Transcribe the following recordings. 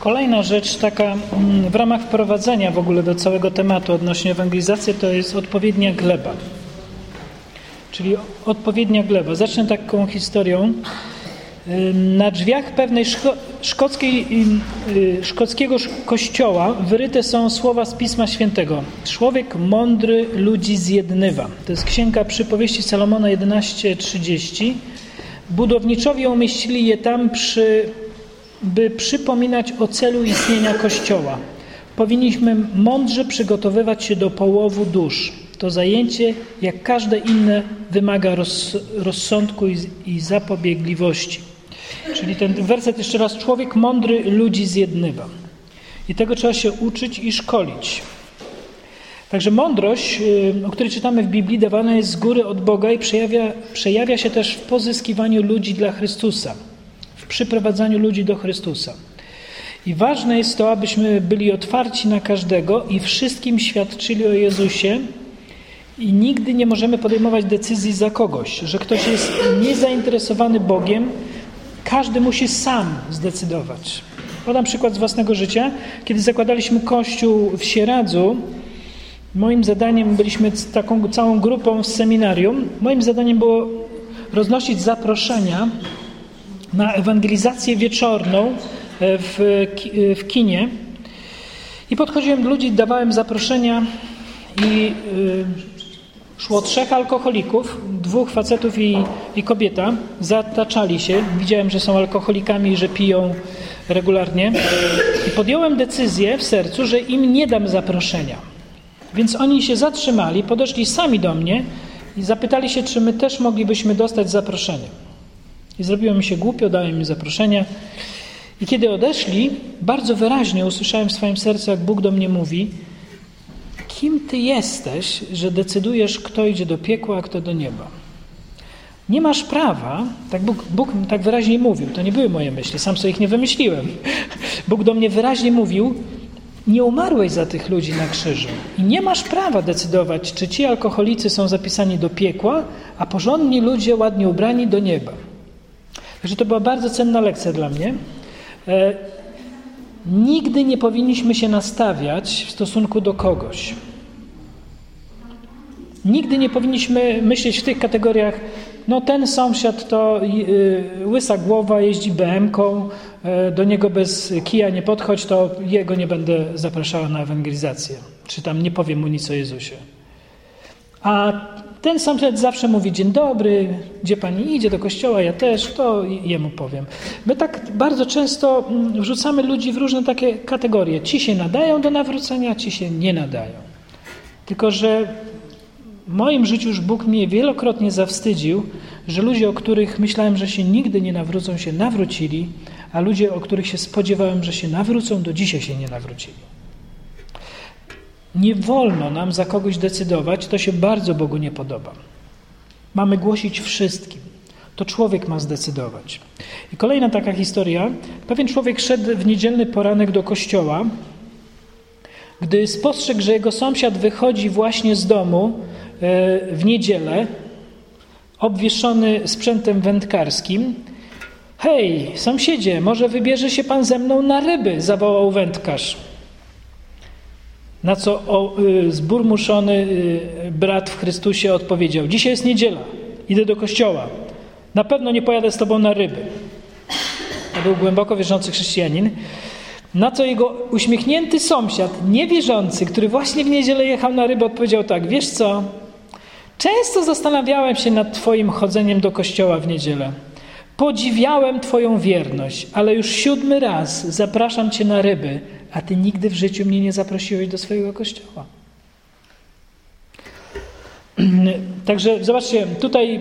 kolejna rzecz taka w ramach wprowadzenia w ogóle do całego tematu odnośnie ewangelizacji, to jest odpowiednia gleba. Czyli odpowiednia gleba. Zacznę taką historią. Na drzwiach pewnej szkockiego kościoła wyryte są słowa z Pisma Świętego. Człowiek mądry ludzi zjednywa. To jest Księga Przypowieści Salomona 11:30. Budowniczowie umieścili je tam, by przypominać o celu istnienia Kościoła. Powinniśmy mądrze przygotowywać się do połowu dusz. To zajęcie, jak każde inne, wymaga rozsądku i zapobiegliwości. Czyli ten werset jeszcze raz. Człowiek mądry ludzi zjednywa. I tego trzeba się uczyć i szkolić. Także mądrość, o której czytamy w Biblii, dawana jest z góry od Boga i przejawia się też w pozyskiwaniu ludzi dla Chrystusa, w przyprowadzaniu ludzi do Chrystusa. I ważne jest to, abyśmy byli otwarci na każdego i wszystkim świadczyli o Jezusie i nigdy nie możemy podejmować decyzji za kogoś, że ktoś jest niezainteresowany Bogiem, każdy musi sam zdecydować. Podam przykład z własnego życia. Kiedy zakładaliśmy kościół w Sieradzu, moim zadaniem, byliśmy taką całą grupą z seminarium, moim zadaniem było roznosić zaproszenia na ewangelizację wieczorną w kinie. I podchodziłem do ludzi, dawałem zaproszenia i szło 3 alkoholików, 2 facetów i kobieta, zataczali się. Widziałem, że są alkoholikami i że piją regularnie. I podjąłem decyzję w sercu, że im nie dam zaproszenia. Więc oni się zatrzymali, podeszli sami do mnie i zapytali się, czy my też moglibyśmy dostać zaproszenie. I zrobiło mi się głupio, dałem im zaproszenia. I kiedy odeszli, bardzo wyraźnie usłyszałem w swoim sercu, jak Bóg do mnie mówi: kim ty jesteś, że decydujesz, kto idzie do piekła, a kto do nieba? Nie masz prawa, tak Bóg tak wyraźnie mówił, to nie były moje myśli, sam sobie ich nie wymyśliłem. Bóg do mnie wyraźnie mówił: nie umarłeś za tych ludzi na krzyżu i nie masz prawa decydować, czy ci alkoholicy są zapisani do piekła, a porządni ludzie, ładnie ubrani, do nieba. Także to była bardzo cenna lekcja dla mnie. Nigdy nie powinniśmy się nastawiać w stosunku do kogoś. Nigdy nie powinniśmy myśleć w tych kategoriach: no ten sąsiad to łysa głowa, jeździ BM-ką, do niego bez kija nie podchodź, to jego nie będę zapraszała na ewangelizację. Czy tam nie powiem mu nic o Jezusie. A ten sąsiad zawsze mówi: dzień dobry, gdzie pani idzie, do kościoła, ja też, to jemu powiem. My tak bardzo często wrzucamy ludzi w różne takie kategorie. Ci się nadają do nawrócenia, ci się nie nadają. Tylko że w moim życiu już Bóg mnie wielokrotnie zawstydził, że ludzie, o których myślałem, że się nigdy nie nawrócą, się nawrócili, a ludzie, o których się spodziewałem, że się nawrócą, do dzisiaj się nie nawrócili. Nie wolno nam za kogoś decydować, to się bardzo Bogu nie podoba. Mamy głosić wszystkim. To człowiek ma zdecydować. I kolejna taka historia. Pewien człowiek szedł w niedzielny poranek do kościoła, gdy spostrzegł, że jego sąsiad wychodzi właśnie z domu w niedzielę, obwieszony sprzętem wędkarskim. Hej, sąsiedzie, może wybierze się pan ze mną na ryby, zawołał wędkarz. Na co zburmuszony brat w Chrystusie odpowiedział: dzisiaj jest niedziela, idę do kościoła. Na pewno nie pojadę z tobą na ryby. To był głęboko wierzący chrześcijanin. Na co jego uśmiechnięty sąsiad, niewierzący, który właśnie w niedzielę jechał na ryby, odpowiedział tak: wiesz co, często zastanawiałem się nad twoim chodzeniem do kościoła w niedzielę. Podziwiałem twoją wierność, ale już 7. raz zapraszam cię na ryby, a ty nigdy w życiu mnie nie zaprosiłeś do swojego kościoła. Także zobaczcie, tutaj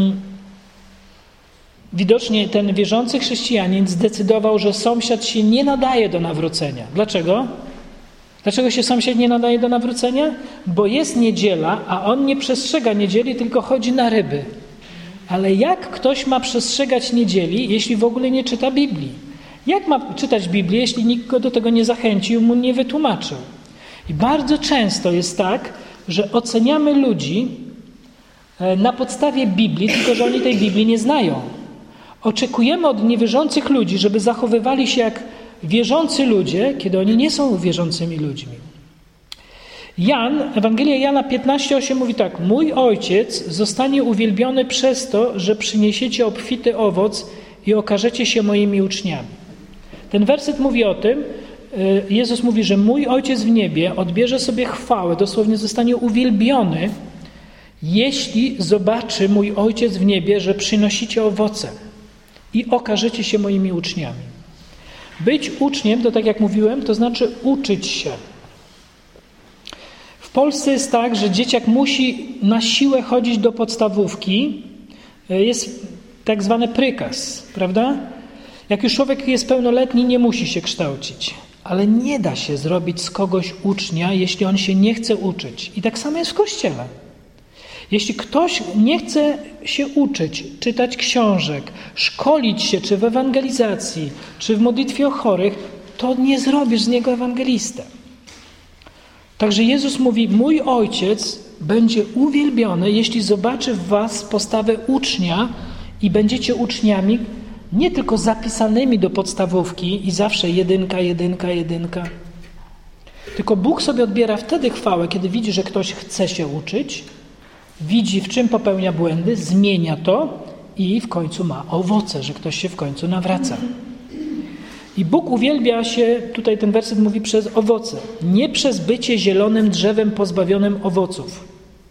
widocznie ten wierzący chrześcijanin zdecydował, że sąsiad się nie nadaje do nawrócenia. Dlaczego? Dlaczego się sąsiad nie nadaje do nawrócenia? Bo jest niedziela, a on nie przestrzega niedzieli, tylko chodzi na ryby. Ale jak ktoś ma przestrzegać niedzieli, jeśli w ogóle nie czyta Biblii? Jak ma czytać Biblię, jeśli nikt go do tego nie zachęcił, mu nie wytłumaczył? I bardzo często jest tak, że oceniamy ludzi na podstawie Biblii, tylko że oni tej Biblii nie znają. Oczekujemy od niewierzących ludzi, żeby zachowywali się jak wierzący ludzie, kiedy oni nie są wierzącymi ludźmi. Ewangelia Jana 15:8 mówi tak: mój Ojciec zostanie uwielbiony przez to, że przyniesiecie obfity owoc i okażecie się moimi uczniami. Ten werset mówi o tym, Jezus mówi, że mój Ojciec w niebie odbierze sobie chwałę, dosłownie zostanie uwielbiony, jeśli zobaczy mój Ojciec w niebie, że przynosicie owoce i okażecie się moimi uczniami. Być uczniem, to tak jak mówiłem, to znaczy uczyć się. W Polsce jest tak, że dzieciak musi na siłę chodzić do podstawówki. Jest tak zwany prykaz, prawda? Jak już człowiek jest pełnoletni, nie musi się kształcić. Ale nie da się zrobić z kogoś ucznia, jeśli on się nie chce uczyć. I tak samo jest w Kościele. Jeśli ktoś nie chce się uczyć, czytać książek, szkolić się, czy w ewangelizacji, czy w modlitwie o chorych, to nie zrobisz z niego ewangelistę. Także Jezus mówi, mój Ojciec będzie uwielbiony, jeśli zobaczy w was postawę ucznia i będziecie uczniami nie tylko zapisanymi do podstawówki i zawsze 1, tylko Bóg sobie odbiera wtedy chwałę, kiedy widzi, że ktoś chce się uczyć, widzi, w czym popełnia błędy, zmienia to i w końcu ma owoce, że ktoś się w końcu nawraca. I Bóg uwielbia się, tutaj ten werset mówi, przez owoce, nie przez bycie zielonym drzewem pozbawionym owoców.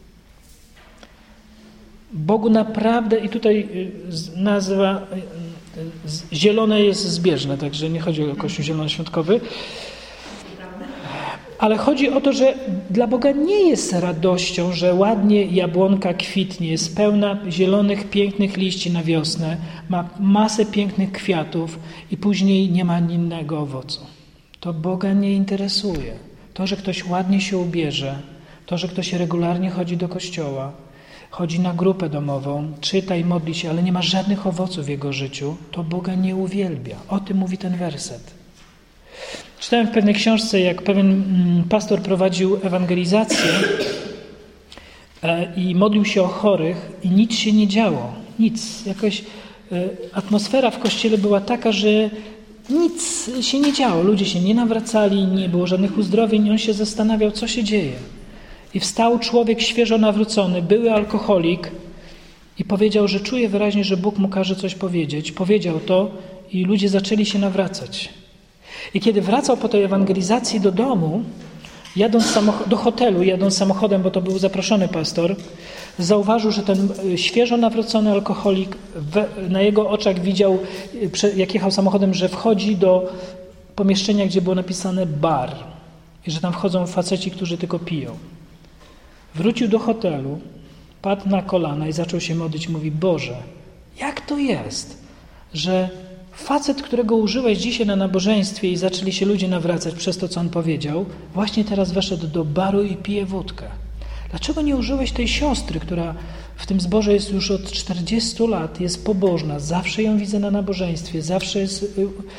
Bogu naprawdę, i tutaj nazwa zielone jest zbieżne, także nie chodzi o Kościół zielonoświątkowy, ale chodzi o to, że dla Boga nie jest radością, że ładnie jabłonka kwitnie, jest pełna zielonych, pięknych liści na wiosnę, ma masę pięknych kwiatów i później nie ma innego owocu. To Boga nie interesuje. To, że ktoś ładnie się ubierze, to, że ktoś regularnie chodzi do kościoła, chodzi na grupę domową, czyta i modli się, ale nie ma żadnych owoców w jego życiu, to Boga nie uwielbia. O tym mówi ten werset. Czytałem w pewnej książce, jak pewien pastor prowadził ewangelizację i modlił się o chorych i nic się nie działo. Nic. Jakoś atmosfera w kościele była taka, że nic się nie działo. Ludzie się nie nawracali, nie było żadnych uzdrowień. On się zastanawiał, co się dzieje. I wstał człowiek świeżo nawrócony, były alkoholik i powiedział, że czuje wyraźnie, że Bóg mu każe coś powiedzieć. Powiedział to i ludzie zaczęli się nawracać. I kiedy wracał po tej ewangelizacji do domu, do hotelu, jadąc samochodem, bo to był zaproszony pastor, zauważył, że ten świeżo nawrócony alkoholik na jego oczach widział, jak jechał samochodem, że wchodzi do pomieszczenia, gdzie było napisane bar i że tam wchodzą faceci, którzy tylko piją. Wrócił do hotelu, padł na kolana i zaczął się modlić. Mówi, Boże, jak to jest, że facet, którego użyłeś dzisiaj na nabożeństwie i zaczęli się ludzie nawracać przez to, co on powiedział, właśnie teraz weszedł do baru i pije wódkę. Dlaczego nie użyłeś tej siostry, która w tym zborze jest już od 40 lat, jest pobożna, zawsze ją widzę na nabożeństwie, zawsze jest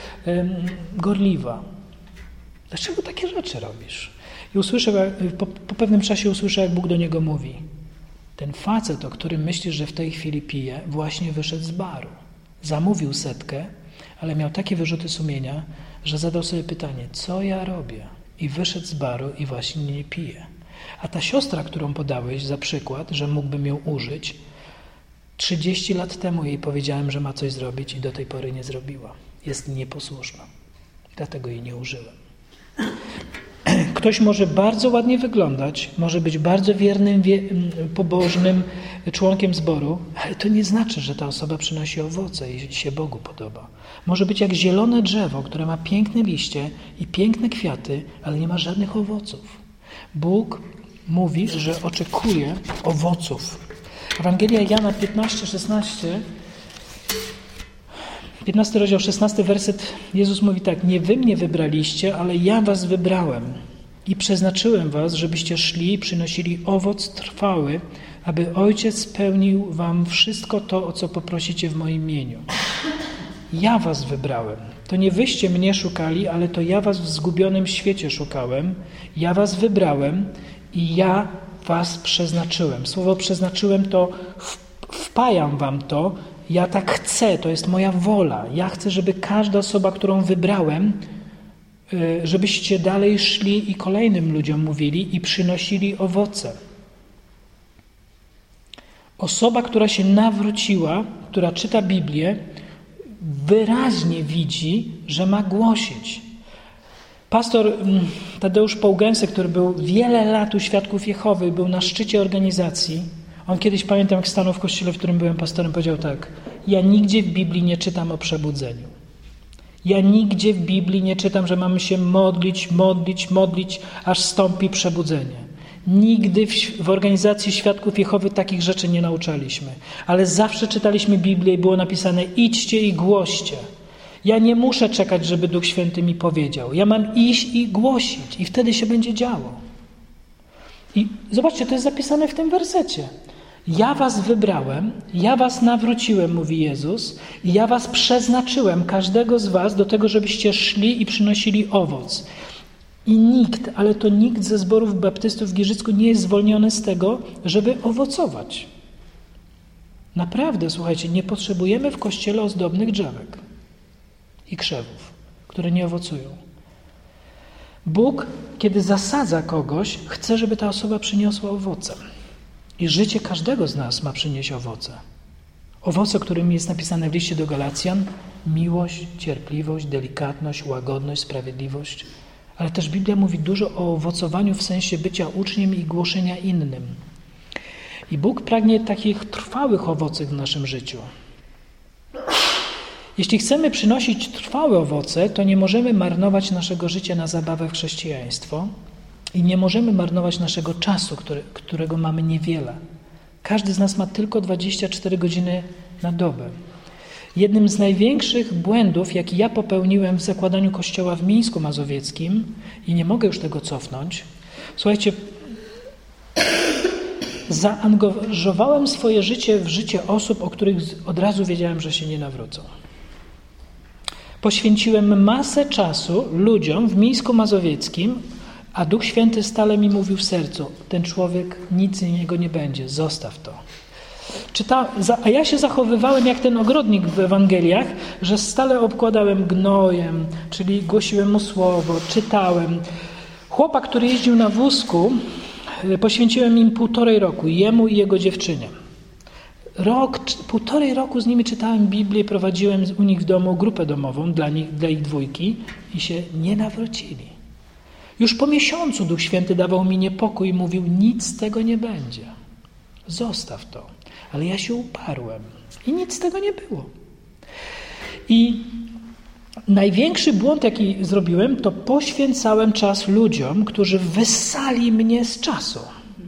gorliwa. Dlaczego takie rzeczy robisz? I po pewnym czasie usłyszę, jak Bóg do niego mówi. Ten facet, o którym myślisz, że w tej chwili pije, właśnie wyszedł z baru. Zamówił 100, ale miał takie wyrzuty sumienia, że zadał sobie pytanie, co ja robię? I wyszedł z baru i właśnie nie pije. A ta siostra, którą podałeś za przykład, że mógłbym ją użyć, 30 lat temu jej powiedziałem, że ma coś zrobić i do tej pory nie zrobiła. Jest nieposłuszna. Dlatego jej nie użyłem. Ktoś może bardzo ładnie wyglądać, może być bardzo wiernym, pobożnym członkiem zboru, ale to nie znaczy, że ta osoba przynosi owoce i się Bogu podoba. Może być jak zielone drzewo, które ma piękne liście i piękne kwiaty, ale nie ma żadnych owoców. Bóg mówi, że oczekuje owoców. Ewangelia Jana 15 rozdział 16 werset, Jezus mówi tak, nie wy mnie wybraliście, ale ja was wybrałem i przeznaczyłem was, żebyście szli i przynosili owoc trwały, aby Ojciec spełnił wam wszystko to, o co poprosicie w moim imieniu. Ja was wybrałem. To nie wyście mnie szukali, ale to ja was w zgubionym świecie szukałem. Ja was wybrałem i ja was przeznaczyłem. Słowo przeznaczyłem to wpajam wam to. Ja tak chcę, to jest moja wola. Ja chcę, żeby każda osoba, którą wybrałem, żebyście dalej szli i kolejnym ludziom mówili i przynosili owoce. Osoba, która się nawróciła, która czyta Biblię, wyraźnie widzi, że ma głosić. Pastor Tadeusz Połgęsek, który był wiele lat u Świadków Jehowy, był na szczycie organizacji. On kiedyś, pamiętam, jak stanął w kościele, w którym byłem pastorem, powiedział tak: ja nigdzie w Biblii nie czytam o przebudzeniu. Ja nigdzie w Biblii nie czytam, że mamy się modlić, aż stąpi przebudzenie. Nigdy w organizacji Świadków Jehowy takich rzeczy nie nauczaliśmy. Ale zawsze czytaliśmy Biblię i było napisane: idźcie i głoście. Ja nie muszę czekać, żeby Duch Święty mi powiedział. Ja mam iść i głosić i wtedy się będzie działo. I zobaczcie, to jest zapisane w tym wersecie. Ja was wybrałem, ja was nawróciłem, mówi Jezus, i ja was przeznaczyłem, każdego z was, do tego, żebyście szli i przynosili owoc. I nikt, ale to nikt ze zborów baptystów w Giżycku nie jest zwolniony z tego, żeby owocować. Naprawdę, słuchajcie, nie potrzebujemy w Kościele ozdobnych drzewek i krzewów, które nie owocują. Bóg, kiedy zasadza kogoś, chce, żeby ta osoba przyniosła owoce. I życie każdego z nas ma przynieść owoce. Owoce, którymi jest napisane w liście do Galacjan: miłość, cierpliwość, delikatność, łagodność, sprawiedliwość. Ale też Biblia mówi dużo o owocowaniu w sensie bycia uczniem i głoszenia innym. I Bóg pragnie takich trwałych owoców w naszym życiu. Jeśli chcemy przynosić trwałe owoce, to nie możemy marnować naszego życia na zabawę w chrześcijaństwo i nie możemy marnować naszego czasu, którego mamy niewiele. Każdy z nas ma tylko 24 godziny na dobę. Jednym z największych błędów, jaki ja popełniłem w zakładaniu kościoła w Mińsku Mazowieckim, i nie mogę już tego cofnąć, słuchajcie, zaangażowałem swoje życie w życie osób, o których od razu wiedziałem, że się nie nawrócą. Poświęciłem masę czasu ludziom w Mińsku Mazowieckim, a Duch Święty stale mi mówił w sercu: ten człowiek, nic z niego nie będzie, zostaw to. A ja się zachowywałem jak ten ogrodnik w Ewangeliach, że stale obkładałem gnojem, czyli głosiłem mu słowo, czytałem. Chłopak, który jeździł na wózku, poświęciłem im 1,5 roku, jemu i jego dziewczynie. 1,5 roku z nimi czytałem Biblię, prowadziłem u nich w domu grupę domową dla ich dwójki i się nie nawrócili. Już po miesiącu Duch Święty dawał mi niepokój i mówił: nic z tego nie będzie. Zostaw to. Ale ja się uparłem i nic z tego nie było. I największy błąd, jaki zrobiłem, to poświęcałem czas ludziom, którzy wyssali mnie z czasu.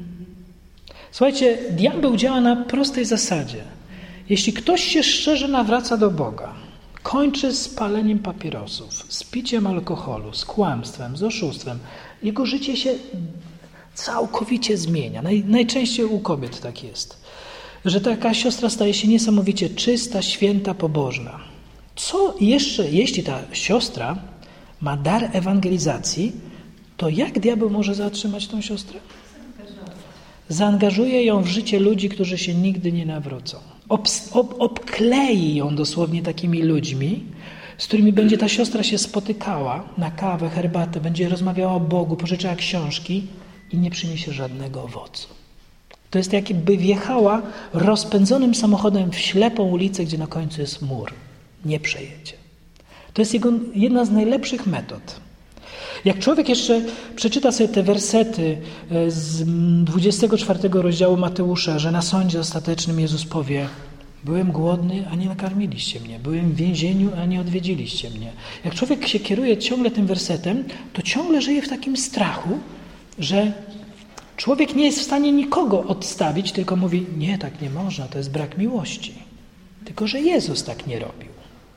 Słuchajcie, diabeł działa na prostej zasadzie. Jeśli ktoś się szczerze nawraca do Boga, kończy z paleniem papierosów, z piciem alkoholu, z kłamstwem, z oszustwem, jego życie się całkowicie zmienia. Najczęściej u kobiet tak jest. Że taka siostra staje się niesamowicie czysta, święta, pobożna. Co jeszcze, jeśli ta siostra ma dar ewangelizacji, to jak diabeł może zatrzymać tą siostrę? Zaangażuje ją w życie ludzi, którzy się nigdy nie nawrócą. Obklei ją dosłownie takimi ludźmi, z którymi będzie ta siostra się spotykała na kawę, herbatę, będzie rozmawiała o Bogu, pożyczała książki i nie przyniesie żadnego owocu. To jest jakby wjechała rozpędzonym samochodem w ślepą ulicę, gdzie na końcu jest mur. Nie przejedzie. To jest jedna z najlepszych metod. Jak człowiek jeszcze przeczyta sobie te wersety z 24 rozdziału Mateusza, że na sądzie ostatecznym Jezus powie: byłem głodny, a nie nakarmiliście mnie. Byłem w więzieniu, a nie odwiedziliście mnie. Jak człowiek się kieruje ciągle tym wersetem, to ciągle żyje w takim strachu, że człowiek nie jest w stanie nikogo odstawić, tylko mówi: nie, tak nie można, to jest brak miłości. Tylko że Jezus tak nie robił.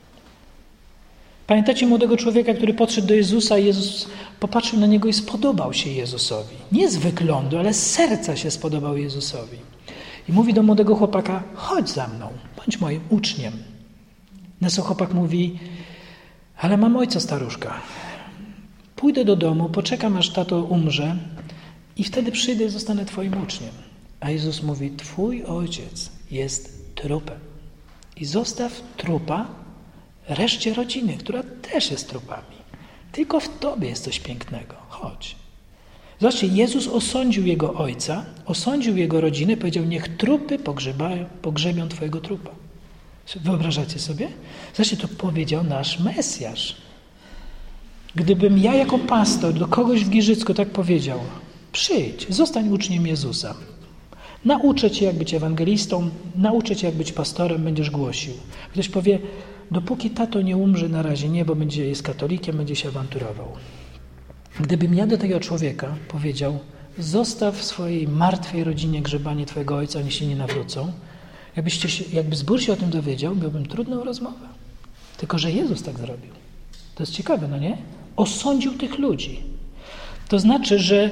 Pamiętacie młodego człowieka, który podszedł do Jezusa i Jezus popatrzył na niego i spodobał się Jezusowi. Nie z wyglądu, ale z serca się spodobał Jezusowi. I mówi do młodego chłopaka: chodź za mną, bądź moim uczniem. Na co chłopak mówi: ale mam ojca staruszka. Pójdę do domu, poczekam aż tato umrze i wtedy przyjdę i zostanę twoim uczniem. A Jezus mówi: twój ojciec jest trupem. I zostaw trupa reszcie rodziny, która też jest trupami. Tylko w tobie jest coś pięknego. Chodź. Zobaczcie, Jezus osądził jego ojca, osądził jego rodzinę, powiedział, niech trupy pogrzebią twojego trupa. Wyobrażacie sobie? Zobaczcie, to powiedział nasz Mesjasz. Gdybym ja jako pastor do kogoś w Giżycku tak powiedział, przyjdź, zostań uczniem Jezusa. Nauczę cię, jak być ewangelistą, nauczę cię, jak być pastorem, będziesz głosił. Ktoś powie, dopóki tato nie umrze, na razie nie, bo jest katolikiem, będzie się awanturował. Gdybym ja do tego człowieka powiedział, zostaw w swojej martwej rodzinie grzebanie twojego ojca, oni się nie nawrócą, jakby zbór się o tym dowiedział, miałbym trudną rozmowę. Tylko że Jezus tak zrobił. To jest ciekawe, no nie? Osądził tych ludzi. To znaczy, że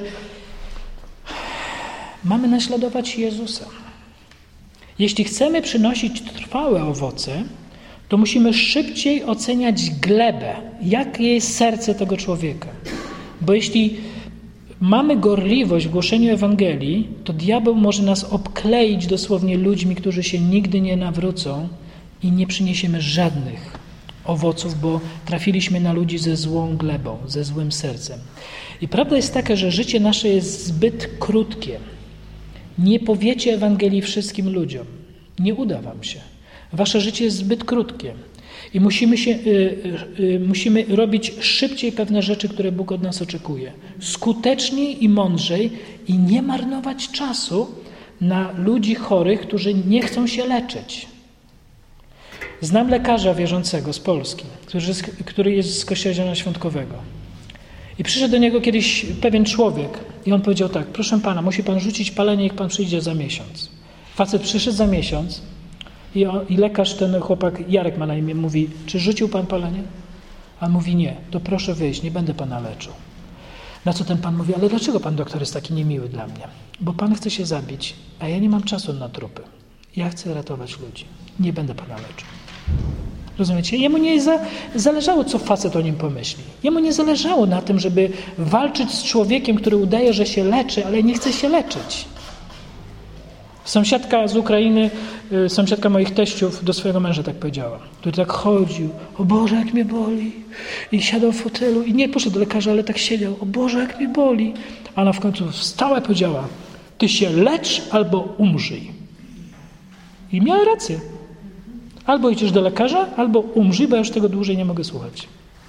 mamy naśladować Jezusa. Jeśli chcemy przynosić trwałe owoce, to musimy szybciej oceniać glebę, jakie jest serce tego człowieka. Bo jeśli mamy gorliwość w głoszeniu Ewangelii, to diabeł może nas obkleić dosłownie ludźmi, którzy się nigdy nie nawrócą i nie przyniesiemy żadnych owoców, bo trafiliśmy na ludzi ze złą glebą, ze złym sercem. I prawda jest taka, że życie nasze jest zbyt krótkie. Nie powiecie Ewangelii wszystkim ludziom. Nie uda wam się. Wasze życie jest zbyt krótkie. I musimy robić szybciej pewne rzeczy, które Bóg od nas oczekuje. Skuteczniej i mądrzej i nie marnować czasu na ludzi chorych, którzy nie chcą się leczyć. Znam lekarza wierzącego z Polski, który jest z Kościoła Zielonoświątkowego. I przyszedł do niego kiedyś pewien człowiek i on powiedział tak, proszę pana, musi pan rzucić palenie, jak pan przyjdzie za miesiąc. Facet przyszedł za miesiąc i lekarz, ten chłopak, Jarek ma na imię, mówi, czy rzucił pan palenie? A on mówi, nie, to proszę wyjść, nie będę pana leczył. Na co ten pan mówi, ale dlaczego pan doktor jest taki niemiły dla mnie? Bo pan chce się zabić, a ja nie mam czasu na trupy. Ja chcę ratować ludzi. Nie będę pana leczył. Rozumiecie? Jemu nie zależało, co facet o nim pomyśli. Jemu nie zależało na tym, żeby walczyć z człowiekiem, który udaje, że się leczy, ale nie chce się leczyć. Sąsiadka z Ukrainy, sąsiadka moich teściów do swojego męża tak powiedziała, który tak chodził, o Boże, jak mnie boli. I siadał w fotelu i nie poszedł do lekarza, ale tak siedział, o Boże, jak mnie boli. A ona w końcu wstała i powiedziała, ty się lecz albo umrzyj. I miała rację. Albo idziesz do lekarza, albo umrzyj, bo ja już tego dłużej nie mogę słuchać.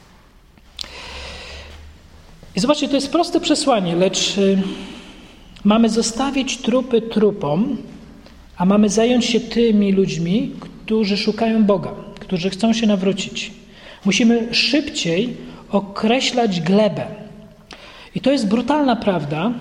I zobaczcie, to jest proste przesłanie, lecz mamy zostawić trupy trupom, a mamy zająć się tymi ludźmi, którzy szukają Boga, którzy chcą się nawrócić. Musimy szybciej określać glebę. I to jest brutalna prawda,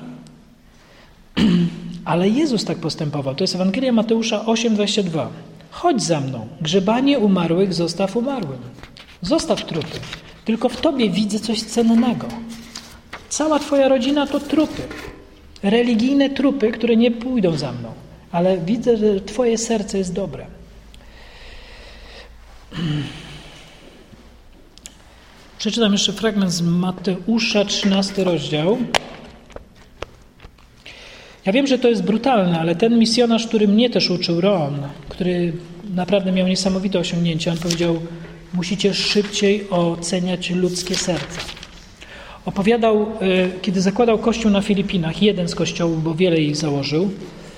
ale Jezus tak postępował. To jest Ewangelia Mateusza 8:22. Chodź za mną, grzebanie umarłych zostaw umarłym. Zostaw trupy. Tylko w tobie widzę coś cennego. Cała twoja rodzina to trupy. Religijne trupy, które nie pójdą za mną. Ale widzę, że twoje serce jest dobre. Przeczytam jeszcze fragment z Mateusza, 13 rozdział. Ja wiem, że to jest brutalne, ale ten misjonarz, który mnie też uczył, Ron, który naprawdę miał niesamowite osiągnięcia, on powiedział, musicie szybciej oceniać ludzkie serca. Opowiadał, kiedy zakładał kościół na Filipinach, jeden z kościołów, bo wiele ich założył,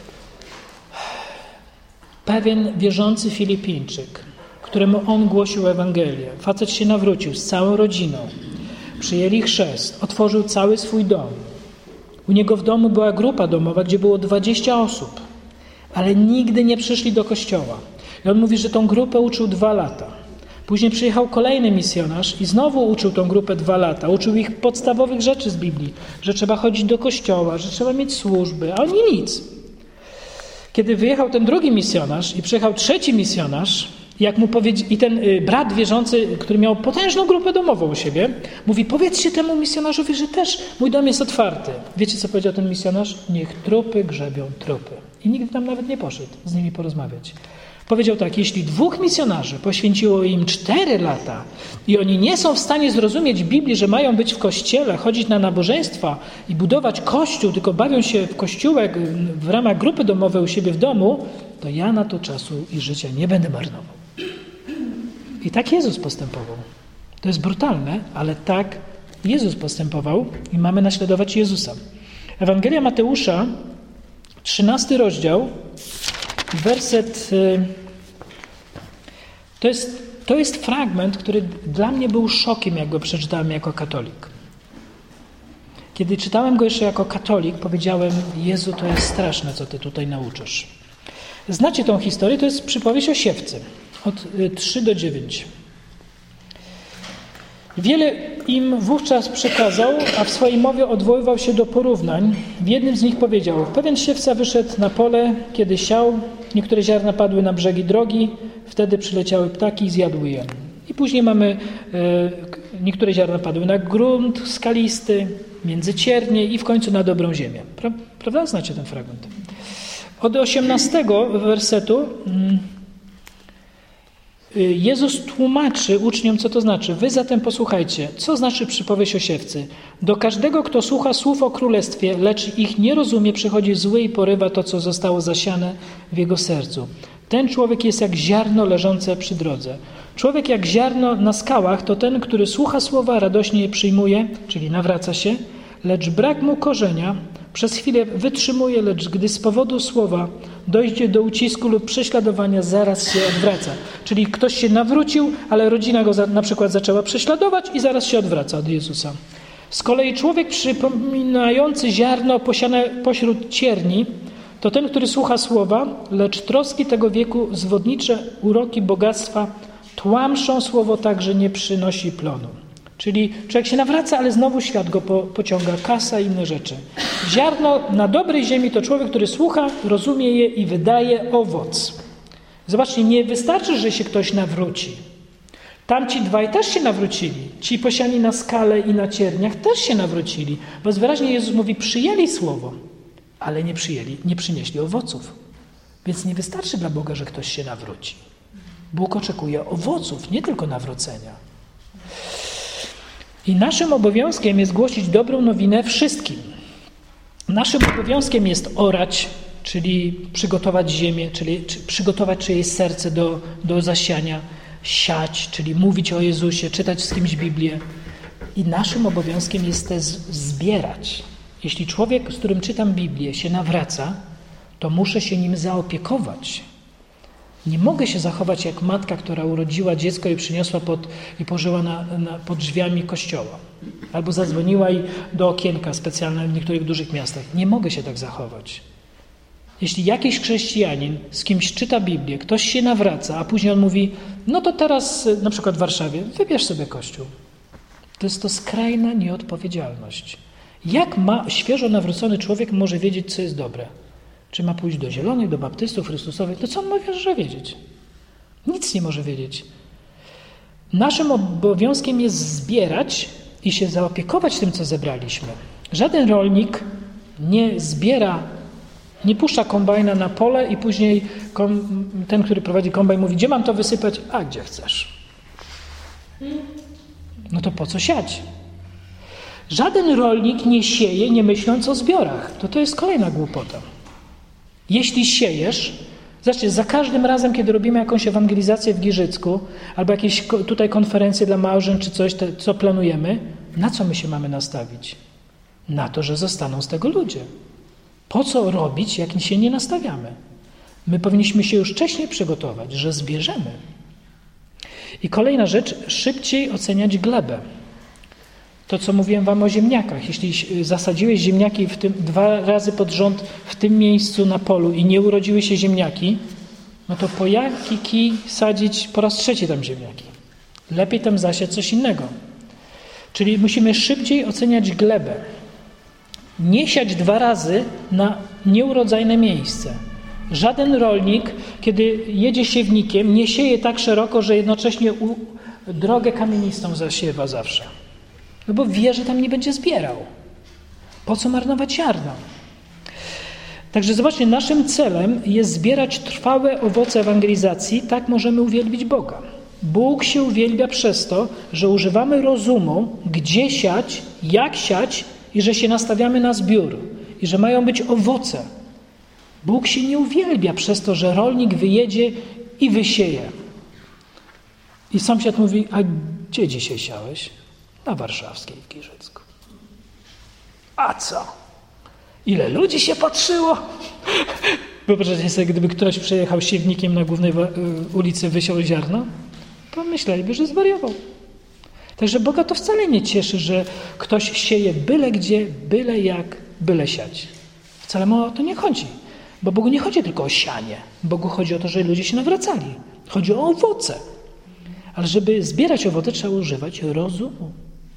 pewien wierzący Filipińczyk, któremu on głosił Ewangelię. Facet się nawrócił z całą rodziną. Przyjęli chrzest, otworzył cały swój dom. U niego w domu była grupa domowa, gdzie było 20 osób, ale nigdy nie przyszli do kościoła. I on mówi, że tą grupę uczył 2 lata. Później przyjechał kolejny misjonarz i znowu uczył tą grupę 2 lata. Uczył ich podstawowych rzeczy z Biblii, że trzeba chodzić do kościoła, że trzeba mieć służby, a oni nic. Kiedy wyjechał ten drugi misjonarz i przyjechał trzeci misjonarz, i ten brat wierzący, który miał potężną grupę domową u siebie, mówi, powiedzcie temu misjonarzowi, że też mój dom jest otwarty. Wiecie, co powiedział ten misjonarz? Niech trupy grzebią trupy. I nigdy tam nawet nie poszedł z nimi porozmawiać. Powiedział tak, jeśli 2 misjonarzy poświęciło im 4 lata i oni nie są w stanie zrozumieć Biblii, że mają być w kościele, chodzić na nabożeństwa i budować kościół, tylko bawią się w kościółek w ramach grupy domowej u siebie w domu, to ja na to czasu i życia nie będę marnował. I tak Jezus postępował. To jest brutalne, ale tak Jezus postępował i mamy naśladować Jezusa. Ewangelia Mateusza, 13 rozdział, werset... To jest fragment, który dla mnie był szokiem, jak go przeczytałem jako katolik. Kiedy czytałem go jeszcze jako katolik, powiedziałem: Jezu, to jest straszne, co Ty tutaj nauczysz. Znacie tą historię, to jest przypowieść o siewcy, od 3 do 9. Wiele im wówczas przekazał, a w swojej mowie odwoływał się do porównań. W jednym z nich powiedział: pewien siewca wyszedł na pole, kiedy siał, niektóre ziarna padły na brzegi drogi, wtedy przyleciały ptaki i zjadły je. I później mamy, niektóre ziarna padły na grunt skalisty, między ciernie i w końcu na dobrą ziemię. Prawda? Znacie ten fragment. Od 18 wersetu Jezus tłumaczy uczniom, co to znaczy. Wy zatem posłuchajcie, co znaczy przypowieść o siewcy. Do każdego, kto słucha słów o królestwie, lecz ich nie rozumie, przychodzi zły i porywa to, co zostało zasiane w jego sercu. Ten człowiek jest jak ziarno leżące przy drodze. Człowiek jak ziarno na skałach to ten, który słucha słowa, radośnie je przyjmuje, czyli nawraca się, lecz brak mu korzenia, przez chwilę wytrzymuje, lecz gdy z powodu słowa dojdzie do ucisku lub prześladowania, zaraz się odwraca. Czyli ktoś się nawrócił, ale rodzina go na przykład zaczęła prześladować i zaraz się odwraca od Jezusa. Z kolei człowiek przypominający ziarno posiane pośród cierni, to ten, który słucha słowa, lecz troski tego wieku, zwodnicze uroki bogactwa tłamszą słowo tak, że nie przynosi plonu. Czyli człowiek się nawraca, ale znowu świat go pociąga, kasa i inne rzeczy. Ziarno na dobrej ziemi to człowiek, który słucha, rozumie je i wydaje owoc. Zobaczcie, nie wystarczy, że się ktoś nawróci. Tamci dwaj też się nawrócili. Ci posiani na skale i na cierniach też się nawrócili. Bo wyraźnie Jezus mówi, przyjęli słowo, ale nie przynieśli owoców. Więc nie wystarczy dla Boga, że ktoś się nawróci. Bóg oczekuje owoców, nie tylko nawrócenia. I naszym obowiązkiem jest głosić dobrą nowinę wszystkim. Naszym obowiązkiem jest orać, czyli przygotować ziemię, czyli przygotować czyjeś serce do zasiania, siać, czyli mówić o Jezusie, czytać z kimś Biblię. I naszym obowiązkiem jest też zbierać. Jeśli człowiek, z którym czytam Biblię, się nawraca, to muszę się nim zaopiekować. Nie mogę się zachować jak matka, która urodziła dziecko i przyniosła i położyła pod drzwiami kościoła. Albo zadzwoniła do okienka specjalne w niektórych dużych miastach. Nie mogę się tak zachować. Jeśli jakiś chrześcijanin z kimś czyta Biblię, ktoś się nawraca, a później on mówi, no to teraz na przykład w Warszawie, wybierz sobie kościół. To jest to skrajna nieodpowiedzialność. Jak świeżo nawrócony człowiek może wiedzieć, co jest dobre? Czy ma pójść do Zielonych, do Baptystów, Chrystusowych? To co on może wiedzieć? Nic nie może wiedzieć. Naszym obowiązkiem jest zbierać i się zaopiekować tym, co zebraliśmy. Żaden rolnik nie zbiera, nie puszcza kombajna na pole i później ten, który prowadzi kombajn, mówi, gdzie mam to wysypać? A gdzie chcesz. No to po co siać? Żaden rolnik nie sieje, nie myśląc o zbiorach. To jest kolejna głupota. Jeśli siejesz, zobaczcie, za każdym razem, kiedy robimy jakąś ewangelizację w Giżycku albo jakieś tutaj konferencje dla małżeń czy coś, co planujemy, na co my się mamy nastawić? Na to, że zostaną z tego ludzie. Po co robić, jak się nie nastawiamy? My powinniśmy się już wcześniej przygotować, że zbierzemy. I kolejna rzecz, szybciej oceniać glebę. To, co mówiłem wam o ziemniakach. Jeśli zasadziłeś ziemniaki 2 razy pod rząd w tym miejscu na polu i nie urodziły się ziemniaki, no to po jaki kij sadzić po raz 3 tam ziemniaki? Lepiej tam zasiać coś innego. Czyli musimy szybciej oceniać glebę. Nie siać 2 razy na nieurodzajne miejsce. Żaden rolnik, kiedy jedzie siewnikiem, nie sieje tak szeroko, że jednocześnie drogę kamienistą zasiewa zawsze. No bo wie, że tam nie będzie zbierał. Po co marnować ziarno? Także zobaczcie, naszym celem jest zbierać trwałe owoce ewangelizacji, tak możemy uwielbić Boga. Bóg się uwielbia przez to, że używamy rozumu, gdzie siać, jak siać i że się nastawiamy na zbiór i że mają być owoce. Bóg się nie uwielbia przez to, że rolnik wyjedzie i wysieje. I sąsiad mówi, a gdzie dzisiaj siałeś? Na Warszawskiej w Giżycku. A co? Ile ludzi się patrzyło? Wyobraźcie sobie, gdyby ktoś przejechał siewnikiem na głównej ulicy, wysiał ziarno, to myśleliby, że zwariował. Także Boga to wcale nie cieszy, że ktoś sieje byle gdzie, byle jak, byle siać. Wcale mu o to nie chodzi. Bo Bogu nie chodzi tylko o sianie. Bogu chodzi o to, żeby ludzie się nawracali. Chodzi o owoce. Ale żeby zbierać owoce, trzeba używać rozumu.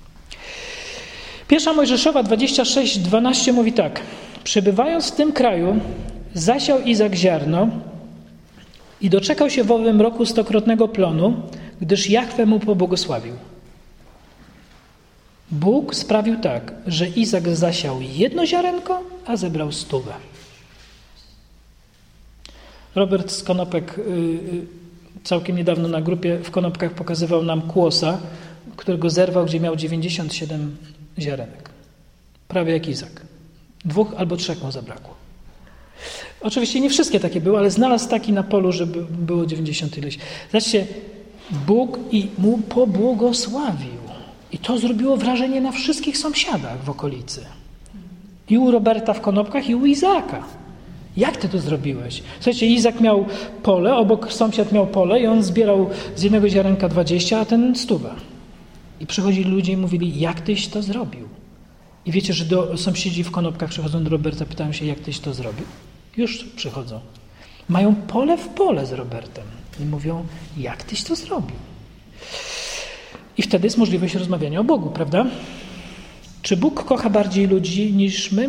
1 Mojżeszowa 26:12 mówi tak. Przebywając w tym kraju, zasiał Izak ziarno i doczekał się w owym roku 100-krotnego plonu, gdyż Jahwe mu pobłogosławił. Bóg sprawił tak, że Izak zasiał 1 ziarenko, a zebrał 100. Robert z Konopek całkiem niedawno na grupie w Konopkach pokazywał nam kłosa, którego zerwał, gdzie miał 97 ziarenek. Prawie jak Izak. 2 albo 3 mu zabrakło. Oczywiście nie wszystkie takie były, ale znalazł taki na polu, żeby było 90 ileś. Zobaczcie, Bóg i mu pobłogosławił. I to zrobiło wrażenie na wszystkich sąsiadach w okolicy. I u Roberta w Konopkach, i u Izaaka. Jak ty to zrobiłeś? Słuchajcie, Izak miał pole, obok sąsiad miał pole i on zbierał z 1 ziarenka 20, a ten 100. I przychodzili ludzie i mówili, jak tyś to zrobił? I wiecie, że do sąsiedzi w Konopkach przychodzą do Roberta, pytają się, jak tyś to zrobił? Już przychodzą. Mają pole w pole z Robertem. I mówią, jak tyś to zrobił? I wtedy jest możliwość rozmawiania o Bogu, prawda? Czy Bóg kocha bardziej ludzi niż my?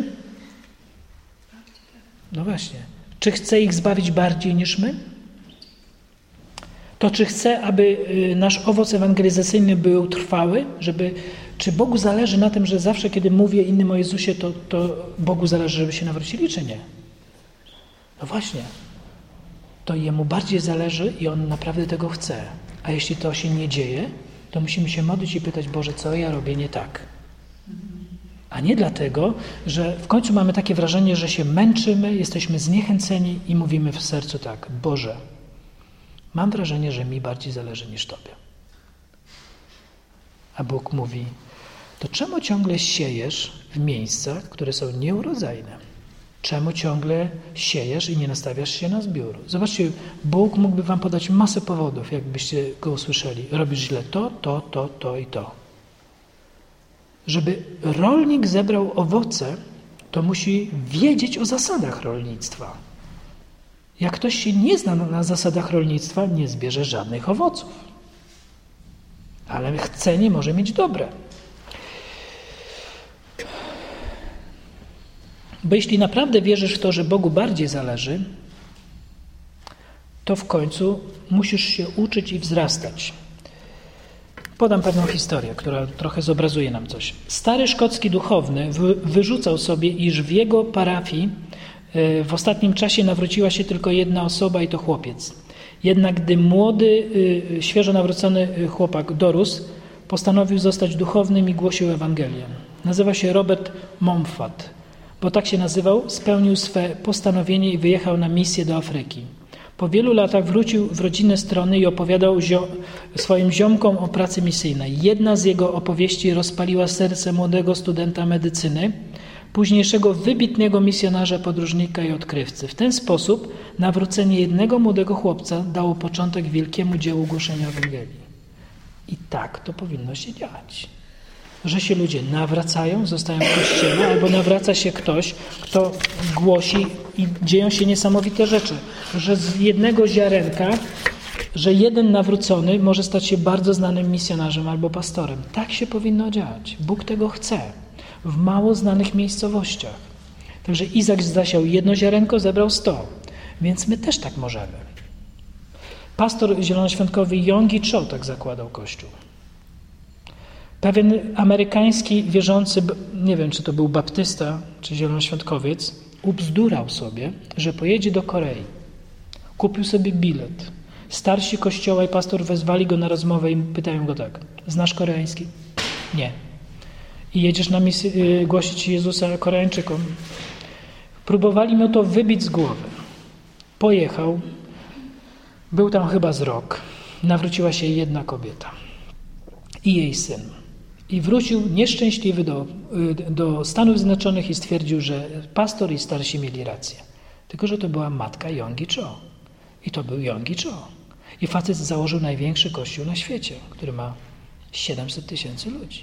No właśnie. Czy chce ich zbawić bardziej niż my? To czy chce, aby nasz owoc ewangelizacyjny był trwały? Czy Bogu zależy na tym, że zawsze, kiedy mówię innym o Jezusie, to Bogu zależy, żeby się nawrócili, czy nie? No właśnie. To Jemu bardziej zależy i On naprawdę tego chce. A jeśli to się nie dzieje, to musimy się modlić i pytać, Boże, co ja robię nie tak? A nie dlatego, że w końcu mamy takie wrażenie, że się męczymy, jesteśmy zniechęceni i mówimy w sercu tak, Boże, mam wrażenie, że mi bardziej zależy niż Tobie. A Bóg mówi, to czemu ciągle siejesz w miejscach, które są nieurodzajne? Czemu ciągle siejesz i nie nastawiasz się na zbiór? Zobaczcie, Bóg mógłby wam podać masę powodów, jakbyście Go usłyszeli. Robisz źle to i to. Żeby rolnik zebrał owoce, to musi wiedzieć o zasadach rolnictwa. Jak ktoś się nie zna na zasadach rolnictwa, nie zbierze żadnych owoców. Ale chcenie może mieć dobre. Bo jeśli naprawdę wierzysz w to, że Bogu bardziej zależy, to w końcu musisz się uczyć i wzrastać. Podam pewną historię, która trochę zobrazuje nam coś. Stary szkocki duchowny wyrzucał sobie, iż w jego parafii w ostatnim czasie nawróciła się tylko jedna osoba i to chłopiec. Jednak gdy młody, świeżo nawrócony chłopak dorósł, postanowił zostać duchownym i głosił Ewangelię. Nazywa się Robert Mumford, bo tak się nazywał, spełnił swe postanowienie i wyjechał na misję do Afryki. Po wielu latach wrócił w rodzinne strony i opowiadał swoim ziomkom o pracy misyjnej. Jedna z jego opowieści rozpaliła serce młodego studenta medycyny, późniejszego wybitnego misjonarza, podróżnika i odkrywcy. W ten sposób nawrócenie jednego młodego chłopca dało początek wielkiemu dziełu głoszenia Ewangelii. I tak to powinno się dziać. Że się ludzie nawracają, zostają w Kościele, albo nawraca się ktoś, kto głosi i dzieją się niesamowite rzeczy. Że z jednego ziarenka, że jeden nawrócony może stać się bardzo znanym misjonarzem albo pastorem. Tak się powinno dziać. Bóg tego chce. W mało znanych miejscowościach. Także Izak zasiał 1 ziarenko, zebrał 100. Więc my też tak możemy. Pastor zielonoświątkowy Yonggi Cho tak zakładał Kościół. Pewien amerykański wierzący, nie wiem czy to był baptysta czy zielonoświątkowiec, ubzdurał sobie, że pojedzie do Korei. Kupił sobie bilet. Starsi kościoła i pastor wezwali go na rozmowę i pytają go tak: znasz koreański? Nie. I jedziesz na misję głosić Jezusa Koreańczykom? Próbowali mu to wybić z głowy. Pojechał. Był tam chyba z rok. Nawróciła się jedna kobieta i jej syn. I wrócił nieszczęśliwy do Stanów Zjednoczonych i stwierdził, że pastor i starsi mieli rację. Tylko że to była matka Yonggi Cho. I to był Yonggi Cho. I facet założył największy kościół na świecie, który ma 700 000 ludzi.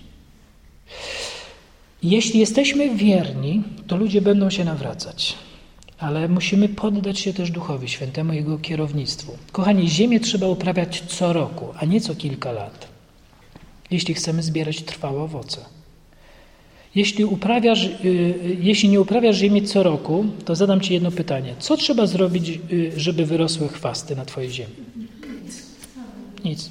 Jeśli jesteśmy wierni, to ludzie będą się nawracać. Ale musimy poddać się też Duchowi Świętemu i Jego kierownictwu. Kochani, ziemię trzeba uprawiać co roku, a nie co kilka lat, jeśli chcemy zbierać trwałe owoce. Jeśli nie uprawiasz ziemi co roku, to zadam Ci jedno pytanie. Co trzeba zrobić, żeby wyrosły chwasty na Twojej ziemi? Nic.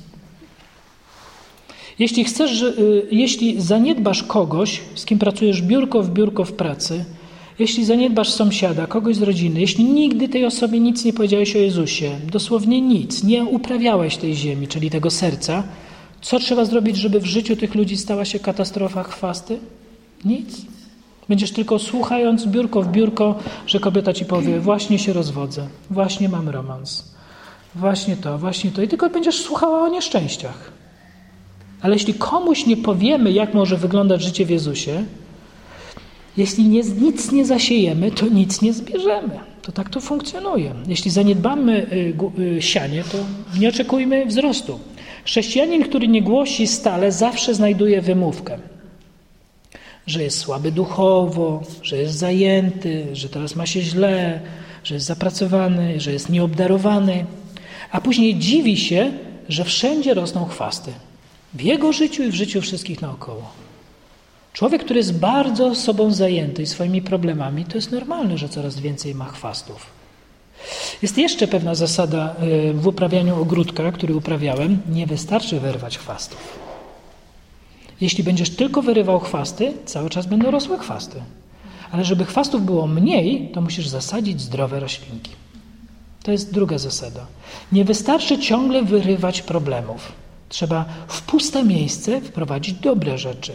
Jeśli zaniedbasz kogoś, z kim pracujesz biurko w biurko w pracy, jeśli zaniedbasz sąsiada, kogoś z rodziny, jeśli nigdy tej osobie nic nie powiedziałeś o Jezusie, dosłownie nic, nie uprawiałeś tej ziemi, czyli tego serca, co trzeba zrobić, żeby w życiu tych ludzi stała się katastrofa chwasty? Nic. Będziesz tylko słuchając biurko w biurko, że kobieta ci powie, właśnie się rozwodzę, właśnie mam romans, właśnie to i tylko będziesz słuchała o nieszczęściach. Ale jeśli komuś nie powiemy, jak może wyglądać życie w Jezusie, jeśli nic nie zasiejemy, to nic nie zbierzemy. To tak to funkcjonuje. Jeśli zaniedbamy sianie, to nie oczekujmy wzrostu. Chrześcijanin, który nie głosi stale, zawsze znajduje wymówkę. Że jest słaby duchowo, że jest zajęty, że teraz ma się źle, że jest zapracowany, że jest nieobdarowany. A później dziwi się, że wszędzie rosną chwasty. W jego życiu i w życiu wszystkich naokoło. Człowiek, który jest bardzo sobą zajęty i swoimi problemami, to jest normalne, że coraz więcej ma chwastów. Jest jeszcze pewna zasada w uprawianiu ogródka, który uprawiałem. Nie wystarczy wyrwać chwastów. Jeśli będziesz tylko wyrywał chwasty, cały czas będą rosły chwasty. Ale żeby chwastów było mniej, to musisz zasadzić zdrowe roślinki. To jest druga zasada. Nie wystarczy ciągle wyrywać problemów. Trzeba w puste miejsce wprowadzić dobre rzeczy.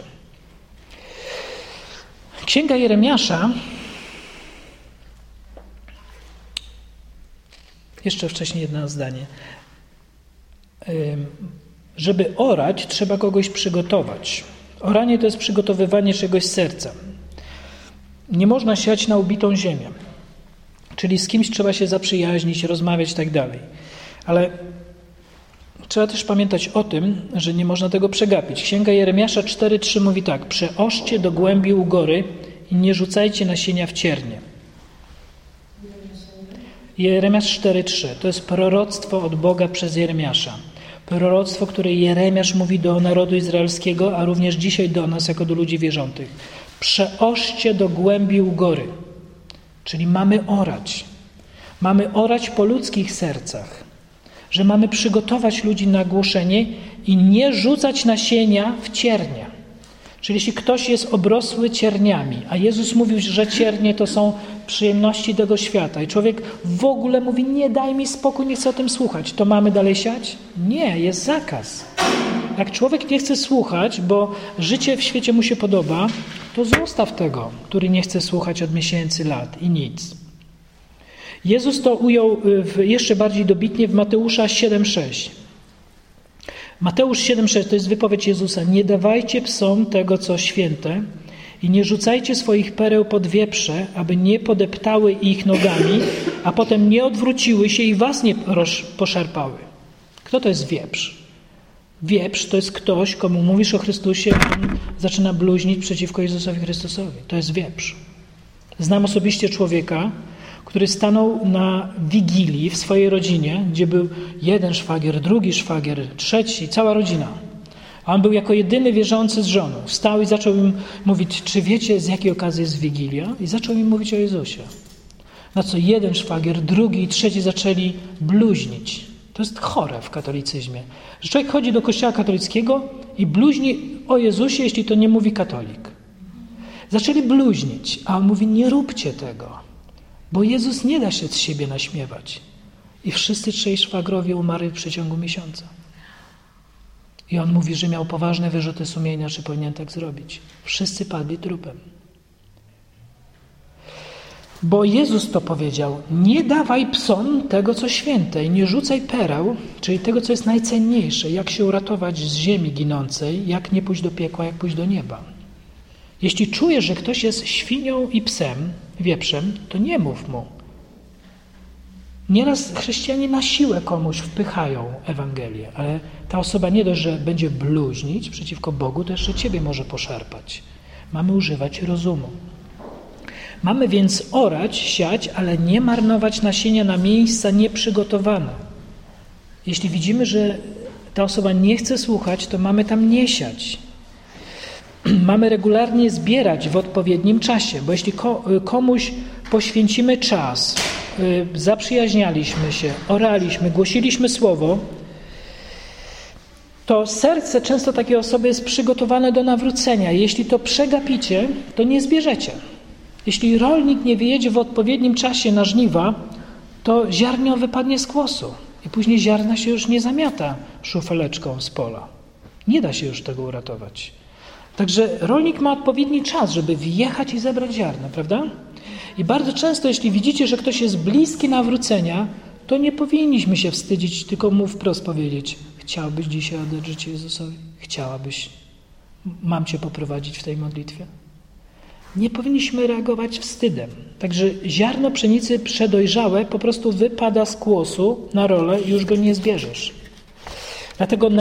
Księga Jeremiasza, jeszcze wcześniej jedno zdanie. Żeby orać, trzeba kogoś przygotować. Oranie to jest przygotowywanie czegoś z serca. Nie można siać na ubitą ziemię. Czyli z kimś trzeba się zaprzyjaźnić, rozmawiać i tak dalej. Ale trzeba też pamiętać o tym, że nie można tego przegapić. Księga Jeremiasza 4:3 mówi tak. Przeoszcie do głębi ugory i nie rzucajcie nasienia w ciernie. Jeremiasz 4:3 to jest proroctwo od Boga przez Jeremiasza. Proroctwo, które Jeremiasz mówi do narodu izraelskiego, a również dzisiaj do nas, jako do ludzi wierzących. Przeoszcie do głębi ugory. Czyli mamy orać. Mamy orać po ludzkich sercach. Że mamy przygotować ludzi na głoszenie i nie rzucać nasienia w ciernie. Czyli jeśli ktoś jest obrosły cierniami, a Jezus mówił, że ciernie to są przyjemności tego świata i człowiek w ogóle mówi, nie daj mi spokój, nie chcę o tym słuchać, to mamy dalej siać? Nie, jest zakaz. Jak człowiek nie chce słuchać, bo życie w świecie mu się podoba, to zostaw tego, który nie chce słuchać od miesięcy, lat i nic. Jezus to ujął jeszcze bardziej dobitnie w Mateusza 7:6. Mateusz 7:6 to jest wypowiedź Jezusa. Nie dawajcie psom tego, co święte i nie rzucajcie swoich pereł pod wieprze, aby nie podeptały ich nogami, a potem nie odwróciły się i was nie poszarpały. Kto to jest wieprz? Wieprz to jest ktoś, komu mówisz o Chrystusie, on zaczyna bluźnić przeciwko Jezusowi Chrystusowi. To jest wieprz. Znam osobiście człowieka, który stanął na wigilii w swojej rodzinie, gdzie był jeden szwagier, drugi szwagier, trzeci, cała rodzina. A on był jako jedyny wierzący z żoną. Stał i zaczął im mówić, czy wiecie, z jakiej okazji jest wigilia? I zaczął im mówić o Jezusie. Na co jeden szwagier, drugi i trzeci zaczęli bluźnić. To jest chore w katolicyzmie. Że człowiek chodzi do kościoła katolickiego i bluźni o Jezusie, jeśli to nie mówi katolik. Zaczęli bluźnić, a on mówi, nie róbcie tego. Bo Jezus nie da się z siebie naśmiewać. I wszyscy trzej szwagrowie umarli w przeciągu miesiąca. I on mówi, że miał poważne wyrzuty sumienia, czy powinien tak zrobić. Wszyscy padli trupem. Bo Jezus to powiedział: nie dawaj psom tego, co święte, i nie rzucaj pereł, czyli tego, co jest najcenniejsze, jak się uratować z ziemi ginącej, jak nie pójść do piekła, jak pójść do nieba. Jeśli czujesz, że ktoś jest świnią i psem, wieprzem, to nie mów mu. Nieraz chrześcijanie na siłę komuś wpychają Ewangelię, ale ta osoba nie dość, że będzie bluźnić przeciwko Bogu, to jeszcze ciebie może poszarpać. Mamy używać rozumu. Mamy więc orać, siać, ale nie marnować nasienia na miejsca nieprzygotowane. Jeśli widzimy, że ta osoba nie chce słuchać, to mamy tam nie siać. Mamy regularnie zbierać w odpowiednim czasie, bo jeśli komuś poświęcimy czas, zaprzyjaźnialiśmy się, oraliśmy, głosiliśmy słowo, to serce często takiej osoby jest przygotowane do nawrócenia. Jeśli to przegapicie, to nie zbierzecie. Jeśli rolnik nie wyjedzie w odpowiednim czasie na żniwa, to ziarno wypadnie z kłosu i później ziarna się już nie zamiata szufeleczką z pola. Nie da się już tego uratować. Także rolnik ma odpowiedni czas, żeby wjechać i zebrać ziarno, prawda? I bardzo często, jeśli widzicie, że ktoś jest bliski nawrócenia, to nie powinniśmy się wstydzić, tylko mu wprost powiedzieć: chciałbyś dzisiaj oddać życie Jezusowi? Chciałabyś? Mam cię poprowadzić w tej modlitwie? Nie powinniśmy reagować wstydem. Także ziarno pszenicy przedojrzałe po prostu wypada z kłosu na rolę i już go nie zbierzesz. Dlatego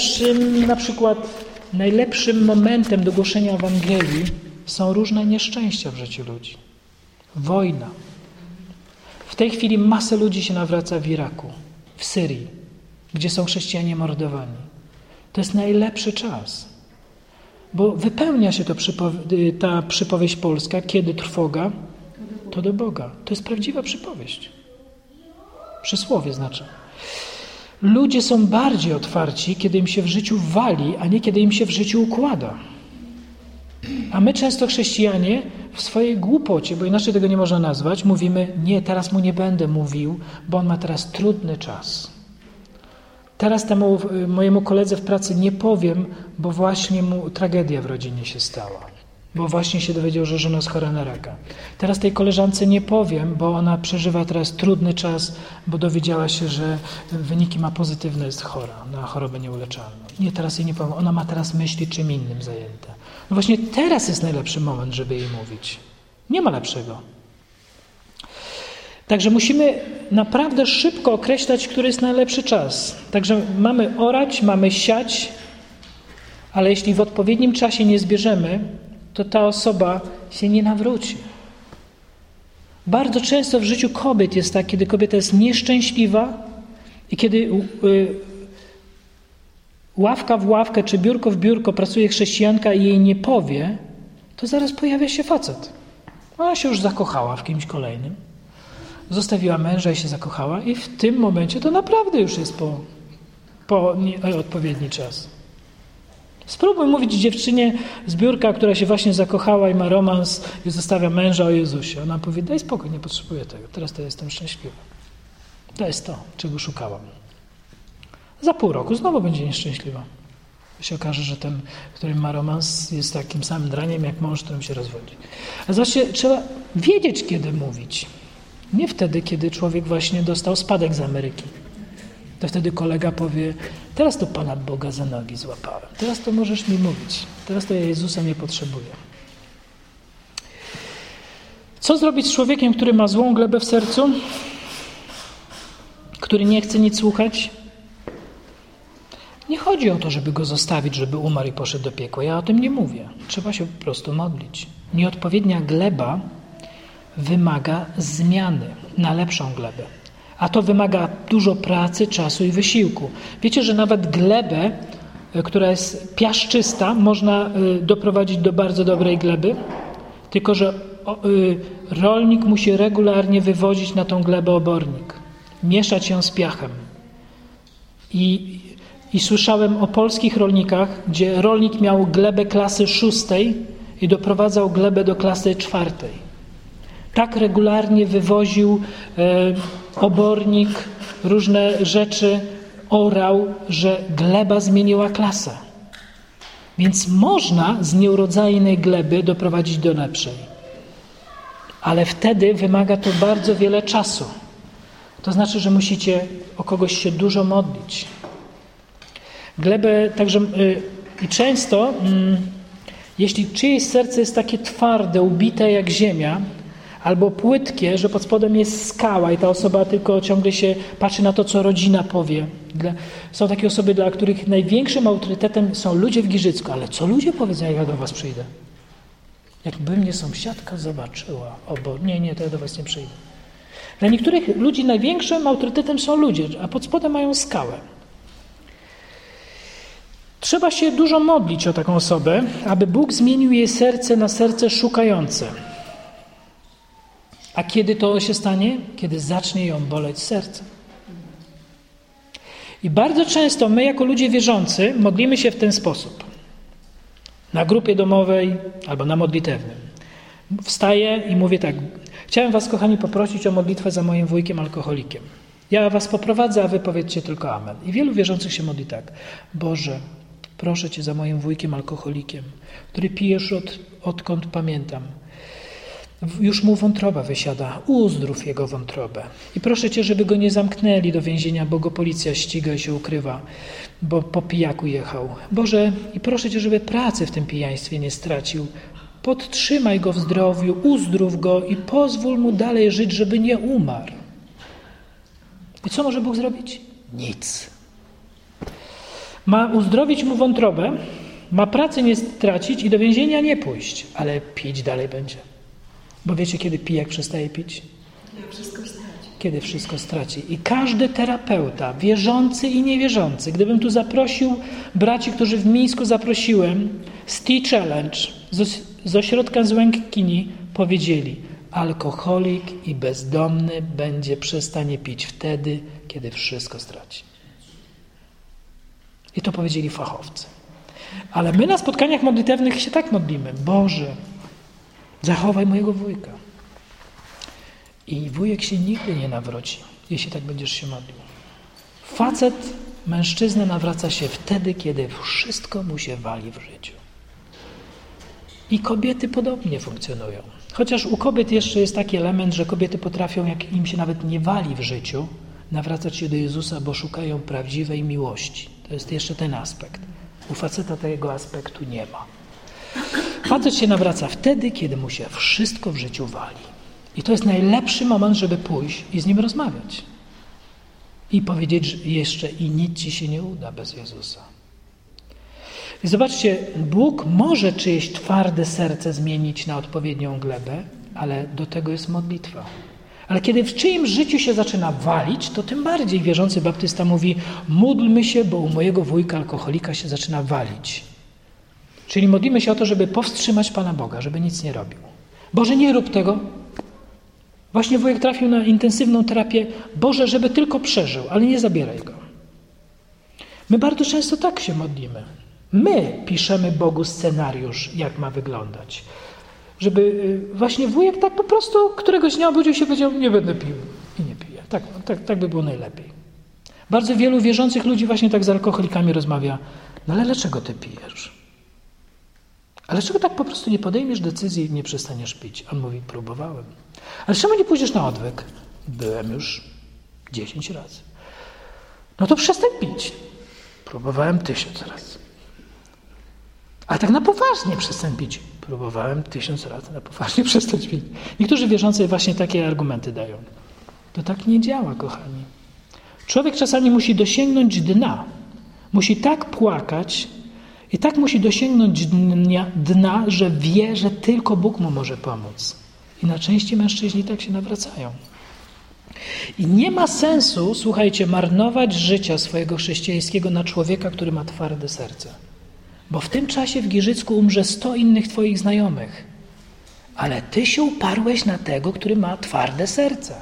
najlepszym momentem do głoszenia Ewangelii są różne nieszczęścia w życiu ludzi. Wojna. W tej chwili masę ludzi się nawraca w Iraku, w Syrii, gdzie są chrześcijanie mordowani. To jest najlepszy czas, bo wypełnia się ta przypowieść polska: kiedy trwoga, to do Boga. To jest prawdziwa przypowieść. Przysłowie znaczy. Ludzie są bardziej otwarci, kiedy im się w życiu wali, a nie kiedy im się w życiu układa. A my często, chrześcijanie, w swojej głupocie, bo inaczej tego nie można nazwać, mówimy: nie, teraz mu nie będę mówił, bo on ma teraz trudny czas. Teraz temu mojemu koledze w pracy nie powiem, bo właśnie mu tragedia w rodzinie się stała. Bo właśnie się dowiedział, że żona jest chora na raka. Teraz tej koleżance nie powiem, bo ona przeżywa teraz trudny czas, bo dowiedziała się, że wyniki ma pozytywne, jest chora na chorobę nieuleczalną. Nie, teraz jej nie powiem. Ona ma teraz myśli czym innym zajęte. No właśnie teraz jest najlepszy moment, żeby jej mówić. Nie ma lepszego. Także musimy naprawdę szybko określać, który jest najlepszy czas. Także mamy orać, mamy siać, ale jeśli w odpowiednim czasie nie zbierzemy, to ta osoba się nie nawróci. Bardzo często w życiu kobiet jest tak, kiedy kobieta jest nieszczęśliwa i kiedy ławka w ławkę czy biurko w biurko pracuje chrześcijanka i jej nie powie, to zaraz pojawia się facet. Ona się już zakochała w kimś kolejnym. Zostawiła męża i się zakochała i w tym momencie to naprawdę już jest po odpowiedni czas. Spróbuj mówić dziewczynie z biurka, która się właśnie zakochała i ma romans i zostawia męża, o Jezusie. Ona powie: daj spokój, nie potrzebuję tego. Teraz to jestem szczęśliwa. To jest to, czego szukałam. Za pół roku znowu będzie nieszczęśliwa. Się okaże, że ten, który ma romans, jest takim samym draniem jak mąż, którym się rozwodzi. A zobaczcie, trzeba wiedzieć, kiedy mówić. Nie wtedy, kiedy człowiek właśnie dostał spadek z Ameryki. To wtedy kolega powie: teraz to Pana Boga za nogi złapałem. Teraz to możesz mi mówić. Teraz to ja Jezusa nie potrzebuję. Co zrobić z człowiekiem, który ma złą glebę w sercu? Który nie chce nic słuchać? Nie chodzi o to, żeby go zostawić, żeby umarł i poszedł do piekła. Ja o tym nie mówię. Trzeba się po prostu modlić. Nieodpowiednia gleba wymaga zmiany na lepszą glebę. A to wymaga dużo pracy, czasu i wysiłku. Wiecie, że nawet glebę, która jest piaszczysta, można doprowadzić do bardzo dobrej gleby? Tylko że rolnik musi regularnie wywozić na tą glebę obornik. Mieszać ją z piachem. I słyszałem o polskich rolnikach, gdzie rolnik miał glebę klasy 6 i doprowadzał glebę do klasy 4. Tak regularnie wywoził obornik, różne rzeczy, orał, że gleba zmieniła klasę. Więc można z nieurodzajnej gleby doprowadzić do lepszej. Ale wtedy wymaga to bardzo wiele czasu. To znaczy, że musicie o kogoś się dużo modlić. Glebę także i często, jeśli czyjeś serce jest takie twarde, ubite jak ziemia, albo płytkie, że pod spodem jest skała i ta osoba tylko ciągle się patrzy na to, co rodzina powie. Są takie osoby, dla których największym autorytetem są ludzie w Giżycku. Ale co ludzie powiedzą, jak ja do was przyjdę? Jakby mnie sąsiadka zobaczyła. Bo nie, to ja do was nie przyjdę. Dla niektórych ludzi największym autorytetem są ludzie, a pod spodem mają skałę. Trzeba się dużo modlić o taką osobę, aby Bóg zmienił jej serce na serce szukające. A kiedy to się stanie? Kiedy zacznie ją boleć serce. I bardzo często my, jako ludzie wierzący, modlimy się w ten sposób. Na grupie domowej albo na modlitewnym. Wstaję i mówię tak: chciałem was, kochani, poprosić o modlitwę za moim wujkiem alkoholikiem. Ja was poprowadzę, a wy powiedzcie tylko amen. I wielu wierzących się modli tak: Boże, proszę cię za moim wujkiem alkoholikiem, który pijesz odkąd pamiętam. Już mu wątroba wysiada, uzdrów jego wątrobę. I proszę cię, żeby go nie zamknęli do więzienia, bo go policja ściga i się ukrywa, bo po pijaku jechał. Boże, i proszę cię, żeby pracy w tym pijaństwie nie stracił. Podtrzymaj go w zdrowiu, uzdrów go i pozwól mu dalej żyć, żeby nie umarł. I co może Bóg zrobić? Nic. Ma uzdrowić mu wątrobę, ma pracy nie stracić i do więzienia nie pójść, ale pić dalej będzie. Bo wiecie, kiedy pijak przestaje pić? Kiedy wszystko straci. I każdy terapeuta, wierzący i niewierzący, gdybym tu zaprosił braci, którzy w Mińsku zaprosiłem, z T-Challenge, z ośrodka z Łękini, powiedzieli: alkoholik i bezdomny przestanie pić wtedy, kiedy wszystko straci. I to powiedzieli fachowcy. Ale my na spotkaniach modlitewnych się tak modlimy: Boże, zachowaj mojego wujka. I wujek się nigdy nie nawróci, jeśli tak będziesz się modlił. Mężczyzna nawraca się wtedy, kiedy wszystko mu się wali w życiu. I kobiety podobnie funkcjonują. Chociaż u kobiet jeszcze jest taki element, że kobiety potrafią, jak im się nawet nie wali w życiu, nawracać się do Jezusa, bo szukają prawdziwej miłości. To jest jeszcze ten aspekt. U faceta tego aspektu nie ma. Facet się nawraca wtedy, kiedy mu się wszystko w życiu wali. I to jest najlepszy moment, żeby pójść i z nim rozmawiać. I powiedzieć że jeszcze: i nic ci się nie uda bez Jezusa. I zobaczcie, Bóg może czyjeś twarde serce zmienić na odpowiednią glebę, ale do tego jest modlitwa. Ale kiedy w czyimś życiu się zaczyna walić, to tym bardziej wierzący baptysta mówi: módlmy się, bo u mojego wujka alkoholika się zaczyna walić. Czyli modlimy się o to, żeby powstrzymać Pana Boga, żeby nic nie robił. Boże, nie rób tego. Właśnie wujek trafił na intensywną terapię. Boże, żeby tylko przeżył, ale nie zabieraj go. My bardzo często tak się modlimy. My piszemy Bogu scenariusz, jak ma wyglądać. Żeby właśnie wujek tak po prostu któregoś dnia obudził się i powiedział: nie będę pił. I nie piję. Tak by było najlepiej. Bardzo wielu wierzących ludzi właśnie tak z alkoholikami rozmawia. No ale dlaczego ty pijesz? Ale dlaczego tak po prostu nie podejmiesz decyzji i nie przestaniesz pić? On mówi: próbowałem. Ale czemu nie pójdziesz na odwyk? Byłem już 10 razy. No to przestań pić. Próbowałem 1000 razy. Ale tak na poważnie przestań pić. Próbowałem 1000 razy na poważnie przestać pić. Niektórzy wierzący właśnie takie argumenty dają. To tak nie działa, kochani. Człowiek czasami musi dosięgnąć dna. Musi tak płakać i tak musi dosięgnąć dna, że wie, że tylko Bóg mu może pomóc. I na części mężczyźni tak się nawracają. I nie ma sensu, słuchajcie, marnować życia swojego chrześcijańskiego na człowieka, który ma twarde serce. Bo w tym czasie w Giżycku umrze 100 innych twoich znajomych. Ale ty się uparłeś na tego, który ma twarde serce.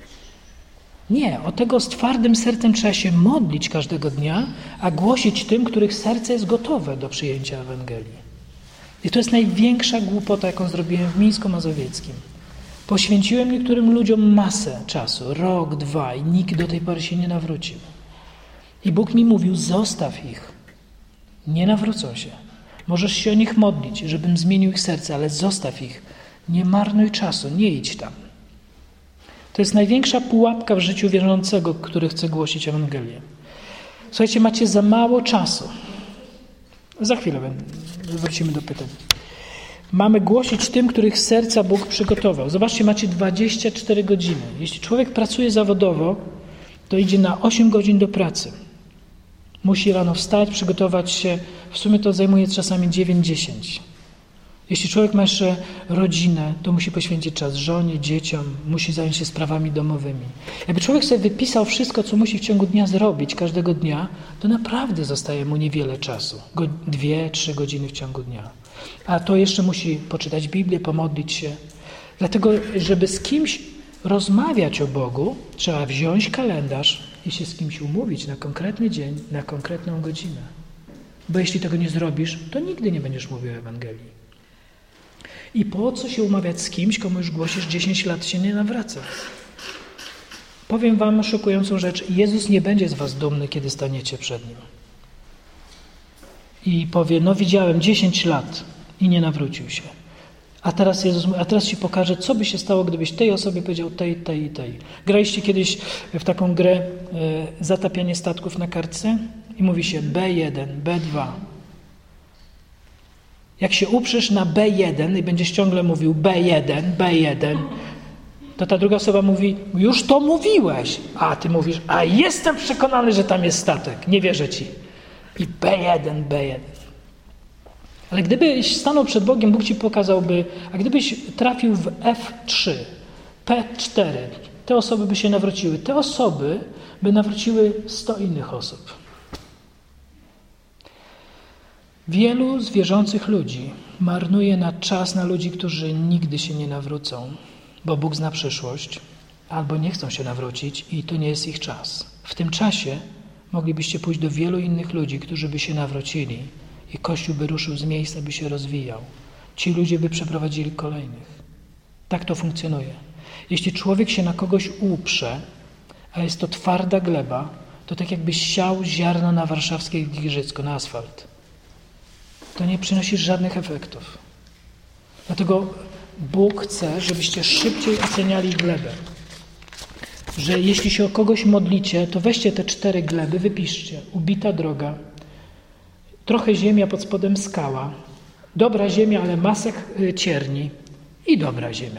Nie, o tego z twardym sercem trzeba się modlić każdego dnia, a głosić tym, których serce jest gotowe do przyjęcia Ewangelii. I to jest największa głupota, jaką zrobiłem w Mińsku Mazowieckim. Poświęciłem niektórym ludziom masę czasu, rok, 2 i nikt do tej pory się nie nawrócił. I Bóg mi mówił: zostaw ich. Nie nawrócą się. Możesz się o nich modlić, żebym zmienił ich serce, ale zostaw ich. Nie marnuj czasu, nie idź tam. To jest największa pułapka w życiu wierzącego, który chce głosić Ewangelię. Słuchajcie, macie za mało czasu. Za chwilę wrócimy do pytań. Mamy głosić tym, których serca Bóg przygotował. Zobaczcie, macie 24 godziny. Jeśli człowiek pracuje zawodowo, to idzie na 8 godzin do pracy. Musi rano wstać, przygotować się. W sumie to zajmuje czasami 9-10. Jeśli człowiek ma jeszcze rodzinę, to musi poświęcić czas żonie, dzieciom, musi zająć się sprawami domowymi. Jakby człowiek sobie wypisał wszystko, co musi w ciągu dnia zrobić, każdego dnia, to naprawdę zostaje mu niewiele czasu. 2-3 godziny w ciągu dnia. A to jeszcze musi poczytać Biblię, pomodlić się. Dlatego, żeby z kimś rozmawiać o Bogu, trzeba wziąć kalendarz i się z kimś umówić na konkretny dzień, na konkretną godzinę. Bo jeśli tego nie zrobisz, to nigdy nie będziesz mówił o Ewangelii. I po co się umawiać z kimś, komu już głosisz 10 lat, się nie nawraca? Powiem wam szokującą rzecz. Jezus nie będzie z was dumny, kiedy staniecie przed Nim. I powie, widziałem 10 lat i nie nawrócił się. A teraz ci pokażę, co by się stało, gdybyś tej osobie powiedział tej i tej. Graliście kiedyś w taką grę zatapianie statków na kartce i mówi się B1, B2. Jak się uprzesz na B1 i będziesz ciągle mówił B1, to ta druga osoba mówi, już to mówiłeś, a ty mówisz, a jestem przekonany, że tam jest statek, nie wierzę ci. I B1. Ale gdybyś stanął przed Bogiem, Bóg ci pokazałby, a gdybyś trafił w F3, P4, te osoby by się nawróciły. Te osoby by nawróciły 100 innych osób. Wielu z wierzących ludzi marnuje czas na ludzi, którzy nigdy się nie nawrócą, bo Bóg zna przyszłość, albo nie chcą się nawrócić i to nie jest ich czas. W tym czasie moglibyście pójść do wielu innych ludzi, którzy by się nawrócili i Kościół by ruszył z miejsca, by się rozwijał. Ci ludzie by przeprowadzili kolejnych. Tak to funkcjonuje. Jeśli człowiek się na kogoś uprze, a jest to twarda gleba, to tak jakbyś siał ziarno na warszawskie Giżycko, na asfalt. To nie przynosi żadnych efektów. Dlatego Bóg chce, żebyście szybciej oceniali glebę. Że jeśli się o kogoś modlicie, to weźcie te 4 gleby, wypiszcie. Ubita droga, trochę ziemia, pod spodem skała, dobra ziemia, ale masek cierni i dobra ziemia.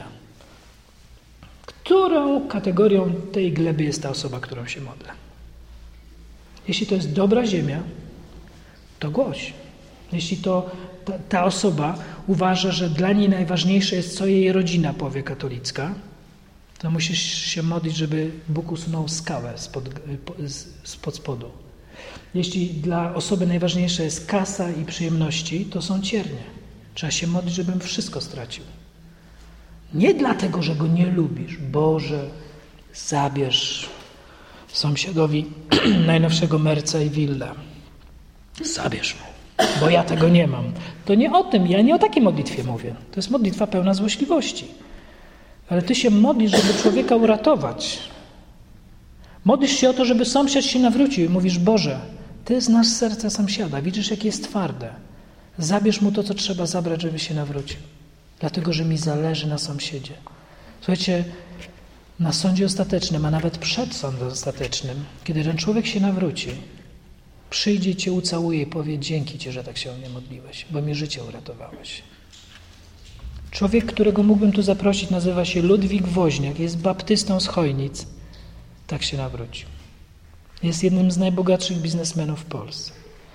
Którą kategorią tej gleby jest ta osoba, którą się modlę? Jeśli to jest dobra ziemia, to głoś. Jeśli to ta osoba uważa, że dla niej najważniejsze jest, co jej rodzina powie katolicka, to musisz się modlić, żeby Bóg usunął skałę spod spodu. Jeśli dla osoby najważniejsza jest kasa i przyjemności, to są ciernie. Trzeba się modlić, żebym wszystko stracił. Nie dlatego, że go nie lubisz. Boże, zabierz sąsiadowi najnowszego Merca i willę. Zabierz mu, bo ja tego nie mam. To nie o tym, ja nie o takiej modlitwie mówię. To jest modlitwa pełna złośliwości. Ale ty się modlisz, żeby człowieka uratować. Modlisz się o to, żeby sąsiad się nawrócił i mówisz, Boże, Ty znasz serce sąsiada, widzisz, jakie jest twarde. Zabierz mu to, co trzeba zabrać, żeby się nawrócił. Dlatego, że mi zależy na sąsiedzie. Słuchajcie, na sądzie ostatecznym, a nawet przed sądem ostatecznym, kiedy ten człowiek się nawróci, przyjdzie Cię, ucałuje i powie, dzięki Ci, że tak się o mnie modliłeś, bo mi życie uratowałeś. Człowiek, którego mógłbym tu zaprosić, nazywa się Ludwik Woźniak, jest baptystą z Chojnic. Tak się nawrócił. Jest jednym z najbogatszych biznesmenów w Polsce.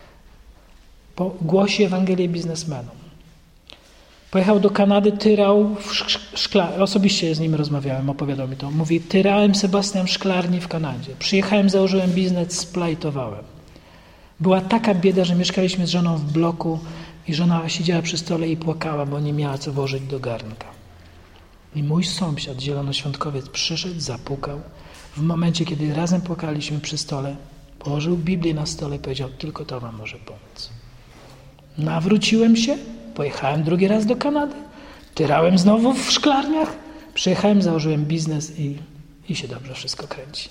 Głosi Ewangelię biznesmenom. Pojechał do Kanady, tyrał osobiście z nim rozmawiałem, opowiadał mi to. Mówi, tyrałem Sebastian w szklarni w Kanadzie. Przyjechałem, założyłem biznes, splajtowałem. Była taka bieda, że mieszkaliśmy z żoną w bloku i żona siedziała przy stole i płakała, bo nie miała co włożyć do garnka. I mój sąsiad, zielonoświątkowiec, przyszedł, zapukał. W momencie, kiedy razem płakaliśmy przy stole, położył Biblię na stole i powiedział, tylko to wam może pomóc. Nawróciłem się, pojechałem drugi raz do Kanady, tyrałem znowu w szklarniach, przyjechałem, założyłem biznes i się dobrze wszystko kręci.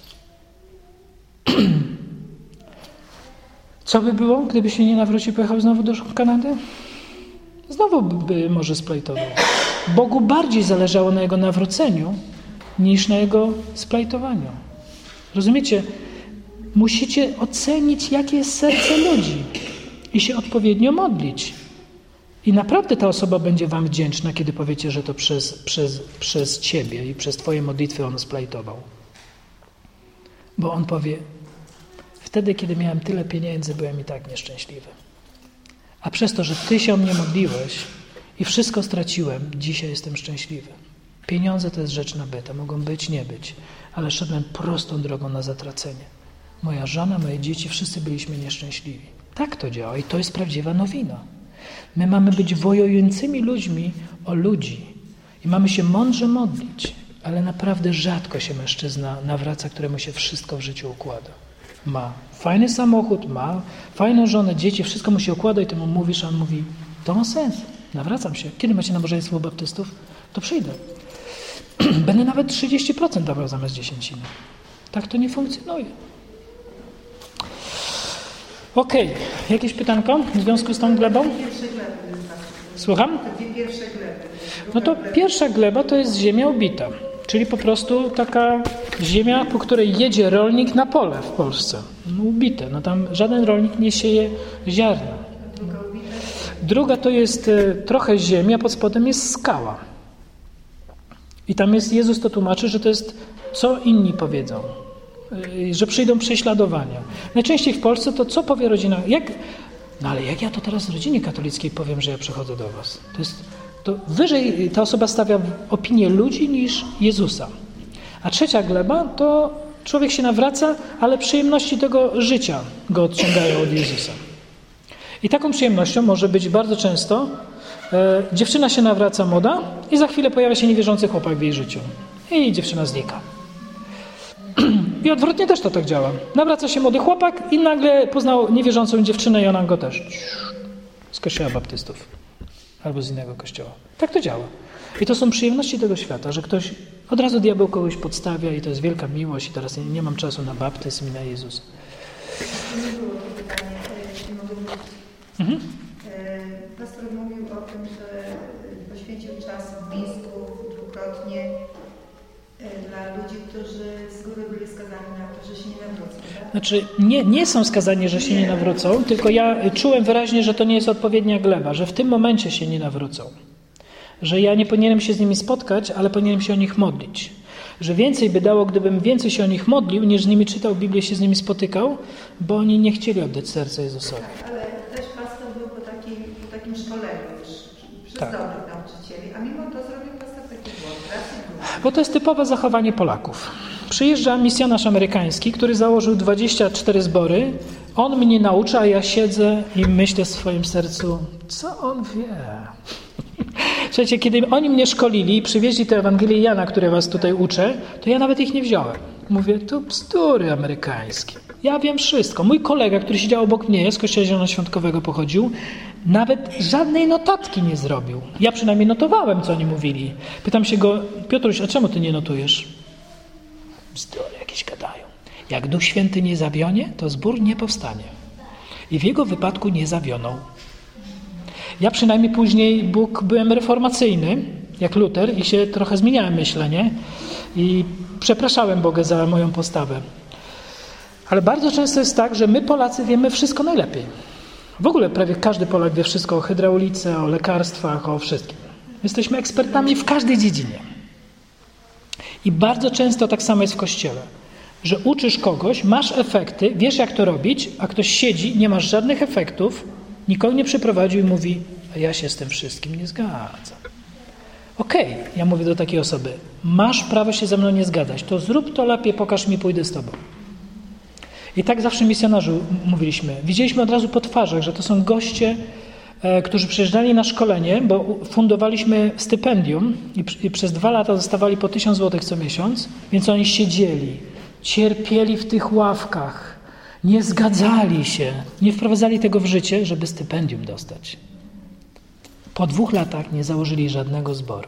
Co by było, gdyby się nie nawrócił, pojechał znowu do Kanady? Znowu by może splajtował. Bogu bardziej zależało na jego nawróceniu niż na jego splajtowaniu. Rozumiecie? Musicie ocenić, jakie jest serce ludzi i się odpowiednio modlić. I naprawdę ta osoba będzie wam wdzięczna, kiedy powiecie, że to przez ciebie i przez twoje modlitwy on splajtował. Bo on powie, wtedy, kiedy miałem tyle pieniędzy, byłem i tak nieszczęśliwy. A przez to, że ty się o mnie modliłeś i wszystko straciłem, dzisiaj jestem szczęśliwy. Pieniądze to jest rzecz nabyta, mogą być, nie być, ale szedłem prostą drogą na zatracenie. Moja żona, moje dzieci, wszyscy byliśmy nieszczęśliwi. Tak to działa i to jest prawdziwa nowina. My mamy być wojującymi ludźmi o ludzi i mamy się mądrze modlić, ale naprawdę rzadko się mężczyzna nawraca, któremu się wszystko w życiu układa. Ma fajny samochód, ma fajną żonę, dzieci, wszystko mu się układa i ty mu mówisz, a on mówi, to ma sens, nawracam się. Kiedy macie nabożeństwo u baptystów? To przyjdę. Będę nawet 30% dawał zamiast 10%. Tak to nie funkcjonuje. Okej. Jakieś pytanko w związku z tą glebą? Słucham? No to pierwsza gleba to jest ziemia ubita, czyli po prostu taka ziemia, po której jedzie rolnik na pole w Polsce. No, ubite. No tam żaden rolnik nie sieje ziarna. Druga to jest trochę ziemia, pod spodem jest skała. I tam jest, Jezus to tłumaczy, że to jest co inni powiedzą. Że przyjdą prześladowania. Najczęściej w Polsce to co powie rodzina? Ale jak ja to teraz rodzinie katolickiej powiem, że ja przychodzę do was? To wyżej ta osoba stawia opinię ludzi niż Jezusa. A trzecia gleba to człowiek się nawraca, ale przyjemności tego życia go odciągają od Jezusa. I taką przyjemnością może być bardzo często dziewczyna się nawraca młoda i za chwilę pojawia się niewierzący chłopak w jej życiu. I dziewczyna znika. I odwrotnie też to tak działa. Nawraca się młody chłopak i nagle poznał niewierzącą dziewczynę i ona go też z kościoła baptystów albo z innego kościoła. Tak to działa. I to są przyjemności tego świata, że ktoś od razu diabeł kogoś podstawia i to jest wielka miłość i teraz nie mam czasu na baptyzm i na Jezusa. Nie było to pytanie, jeśli mogę mówić. Pastor mówił o tym, że poświęcił czas biskup dwukrotnie dla ludzi, którzy z góry byli skazani na to, że się nie nawrócą. Tak? Znaczy nie są skazani, że się nie nawrócą, tylko ja czułem wyraźnie, że to nie jest odpowiednia gleba, że w tym momencie się nie nawrócą. Że ja nie powinienem się z nimi spotkać, ale powinienem się o nich modlić. Że więcej by dało, gdybym więcej się o nich modlił, niż z nimi czytał Biblię, się z nimi spotykał, bo oni nie chcieli oddać serca Jezusowi. Tak, ale też pastor był po takim szkoleniu już, przez dobrych nauczycieli, a mimo to zrobił pastor taki błąd. Bo to jest typowe zachowanie Polaków. Przyjeżdża misjonarz amerykański, który założył 24 zbory. On mnie naucza, a ja siedzę i myślę w swoim sercu, co on wie? Słuchajcie, kiedy oni mnie szkolili i przywieźli tę Ewangelię Jana, które was tutaj uczę, to ja nawet ich nie wziąłem. Mówię, to bzdury amerykańskie. Ja wiem wszystko. Mój kolega, który siedział obok mnie, z Kościoła Zielonoświątkowego pochodził, nawet żadnej notatki nie zrobił. Ja przynajmniej notowałem, co oni mówili. Pytam się go, Piotruś, a czemu ty nie notujesz? Bzdury jakieś gadają. Jak Duch Święty nie zawionie, to zbór nie powstanie. I w jego wypadku nie zawionął. Ja przynajmniej później byłem reformacyjny, jak Luter, i się trochę zmieniałem myślenie i przepraszałem Boga za moją postawę. Ale bardzo często jest tak, że my Polacy wiemy wszystko najlepiej. W ogóle prawie każdy Polak wie wszystko o hydraulice, o lekarstwach, o wszystkim. Jesteśmy ekspertami w każdej dziedzinie. I bardzo często tak samo jest w Kościele, że uczysz kogoś, masz efekty, wiesz jak to robić, a ktoś siedzi, nie masz żadnych efektów, nikogo nie przyprowadził i mówi, a ja się z tym wszystkim nie zgadzam. Okej, ja mówię do takiej osoby, masz prawo się ze mną nie zgadzać, to zrób to lepiej, pokaż mi, pójdę z tobą. I tak zawsze misjonarzu mówiliśmy. Widzieliśmy od razu po twarzach, że to są goście, którzy przyjeżdżali na szkolenie, bo fundowaliśmy stypendium i przez 2 lata dostawali po 1000 zł co miesiąc, więc oni siedzieli, cierpieli w tych ławkach, nie zgadzali się, nie wprowadzali tego w życie, żeby stypendium dostać. Po 2 latach nie założyli żadnego zboru.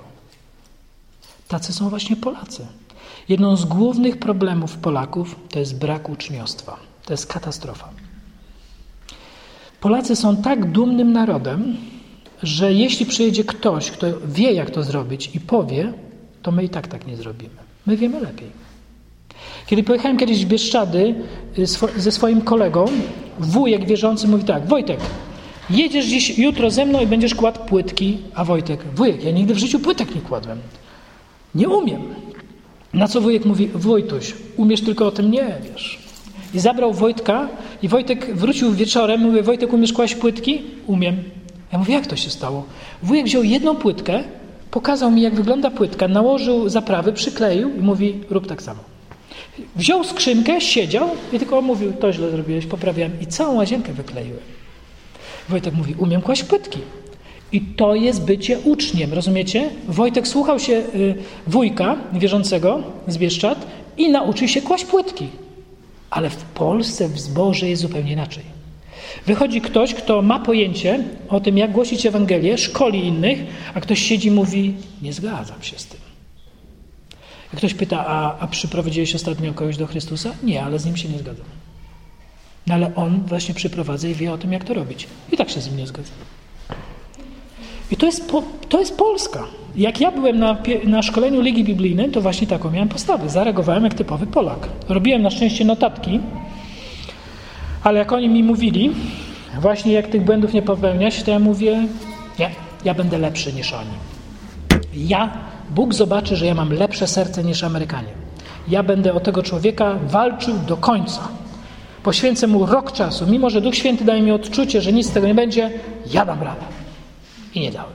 Tacy są właśnie Polacy. Jedną z głównych problemów Polaków to jest brak uczniostwa. To jest katastrofa. Polacy są tak dumnym narodem, że jeśli przyjedzie ktoś, kto wie, jak to zrobić i powie, to my i tak nie zrobimy. My wiemy lepiej. Kiedy pojechałem kiedyś w Bieszczady ze swoim kolegą, wujek wierzący mówi tak: Wojtek, jedziesz dziś, jutro ze mną i będziesz kładł płytki. A Wojtek: wujek, ja nigdy w życiu płytek nie kładłem. Nie umiem. Na co wujek mówi: Wojtuś, umiesz, tylko o tym nie wiesz. I zabrał Wojtka i Wojtek wrócił wieczorem, mówi: Wojtek, umiesz kłaść płytki? Umiem. Ja mówię: jak to się stało? Wujek wziął jedną płytkę, pokazał mi, jak wygląda płytka, nałożył zaprawy, przykleił i mówi: rób tak samo. Wziął skrzynkę, siedział i tylko mówił: to źle zrobiłeś, poprawiałem, i całą łazienkę wykleiłem. Wojtek mówi: umiem kłaść płytki. I to jest bycie uczniem, rozumiecie? Wojtek słuchał się wujka wierzącego z Bieszczad i nauczył się kłaść płytki. Ale w Polsce, w zborze jest zupełnie inaczej. Wychodzi ktoś, kto ma pojęcie o tym, jak głosić Ewangelię, szkoli innych, a ktoś siedzi i mówi: nie zgadzam się z tym. Jak ktoś pyta: a przyprowadziłeś ostatnio kogoś do Chrystusa? Nie, ale z nim się nie zgadzam. No ale on właśnie przyprowadza i wie o tym, jak to robić. I tak się z nim nie zgadza. I to jest Polska. Jak ja byłem na szkoleniu Ligi Biblijnej, to właśnie taką miałem postawę. Zareagowałem jak typowy Polak. Robiłem na szczęście notatki, ale jak oni mi mówili, właśnie jak tych błędów nie popełniać, to ja mówię: nie, ja będę lepszy niż oni. Bóg zobaczy, że ja mam lepsze serce niż Amerykanie. Ja będę o tego człowieka walczył do końca. Poświęcę mu rok czasu. Mimo że Duch Święty daje mi odczucie, że nic z tego nie będzie, ja dam radę. I nie dałem.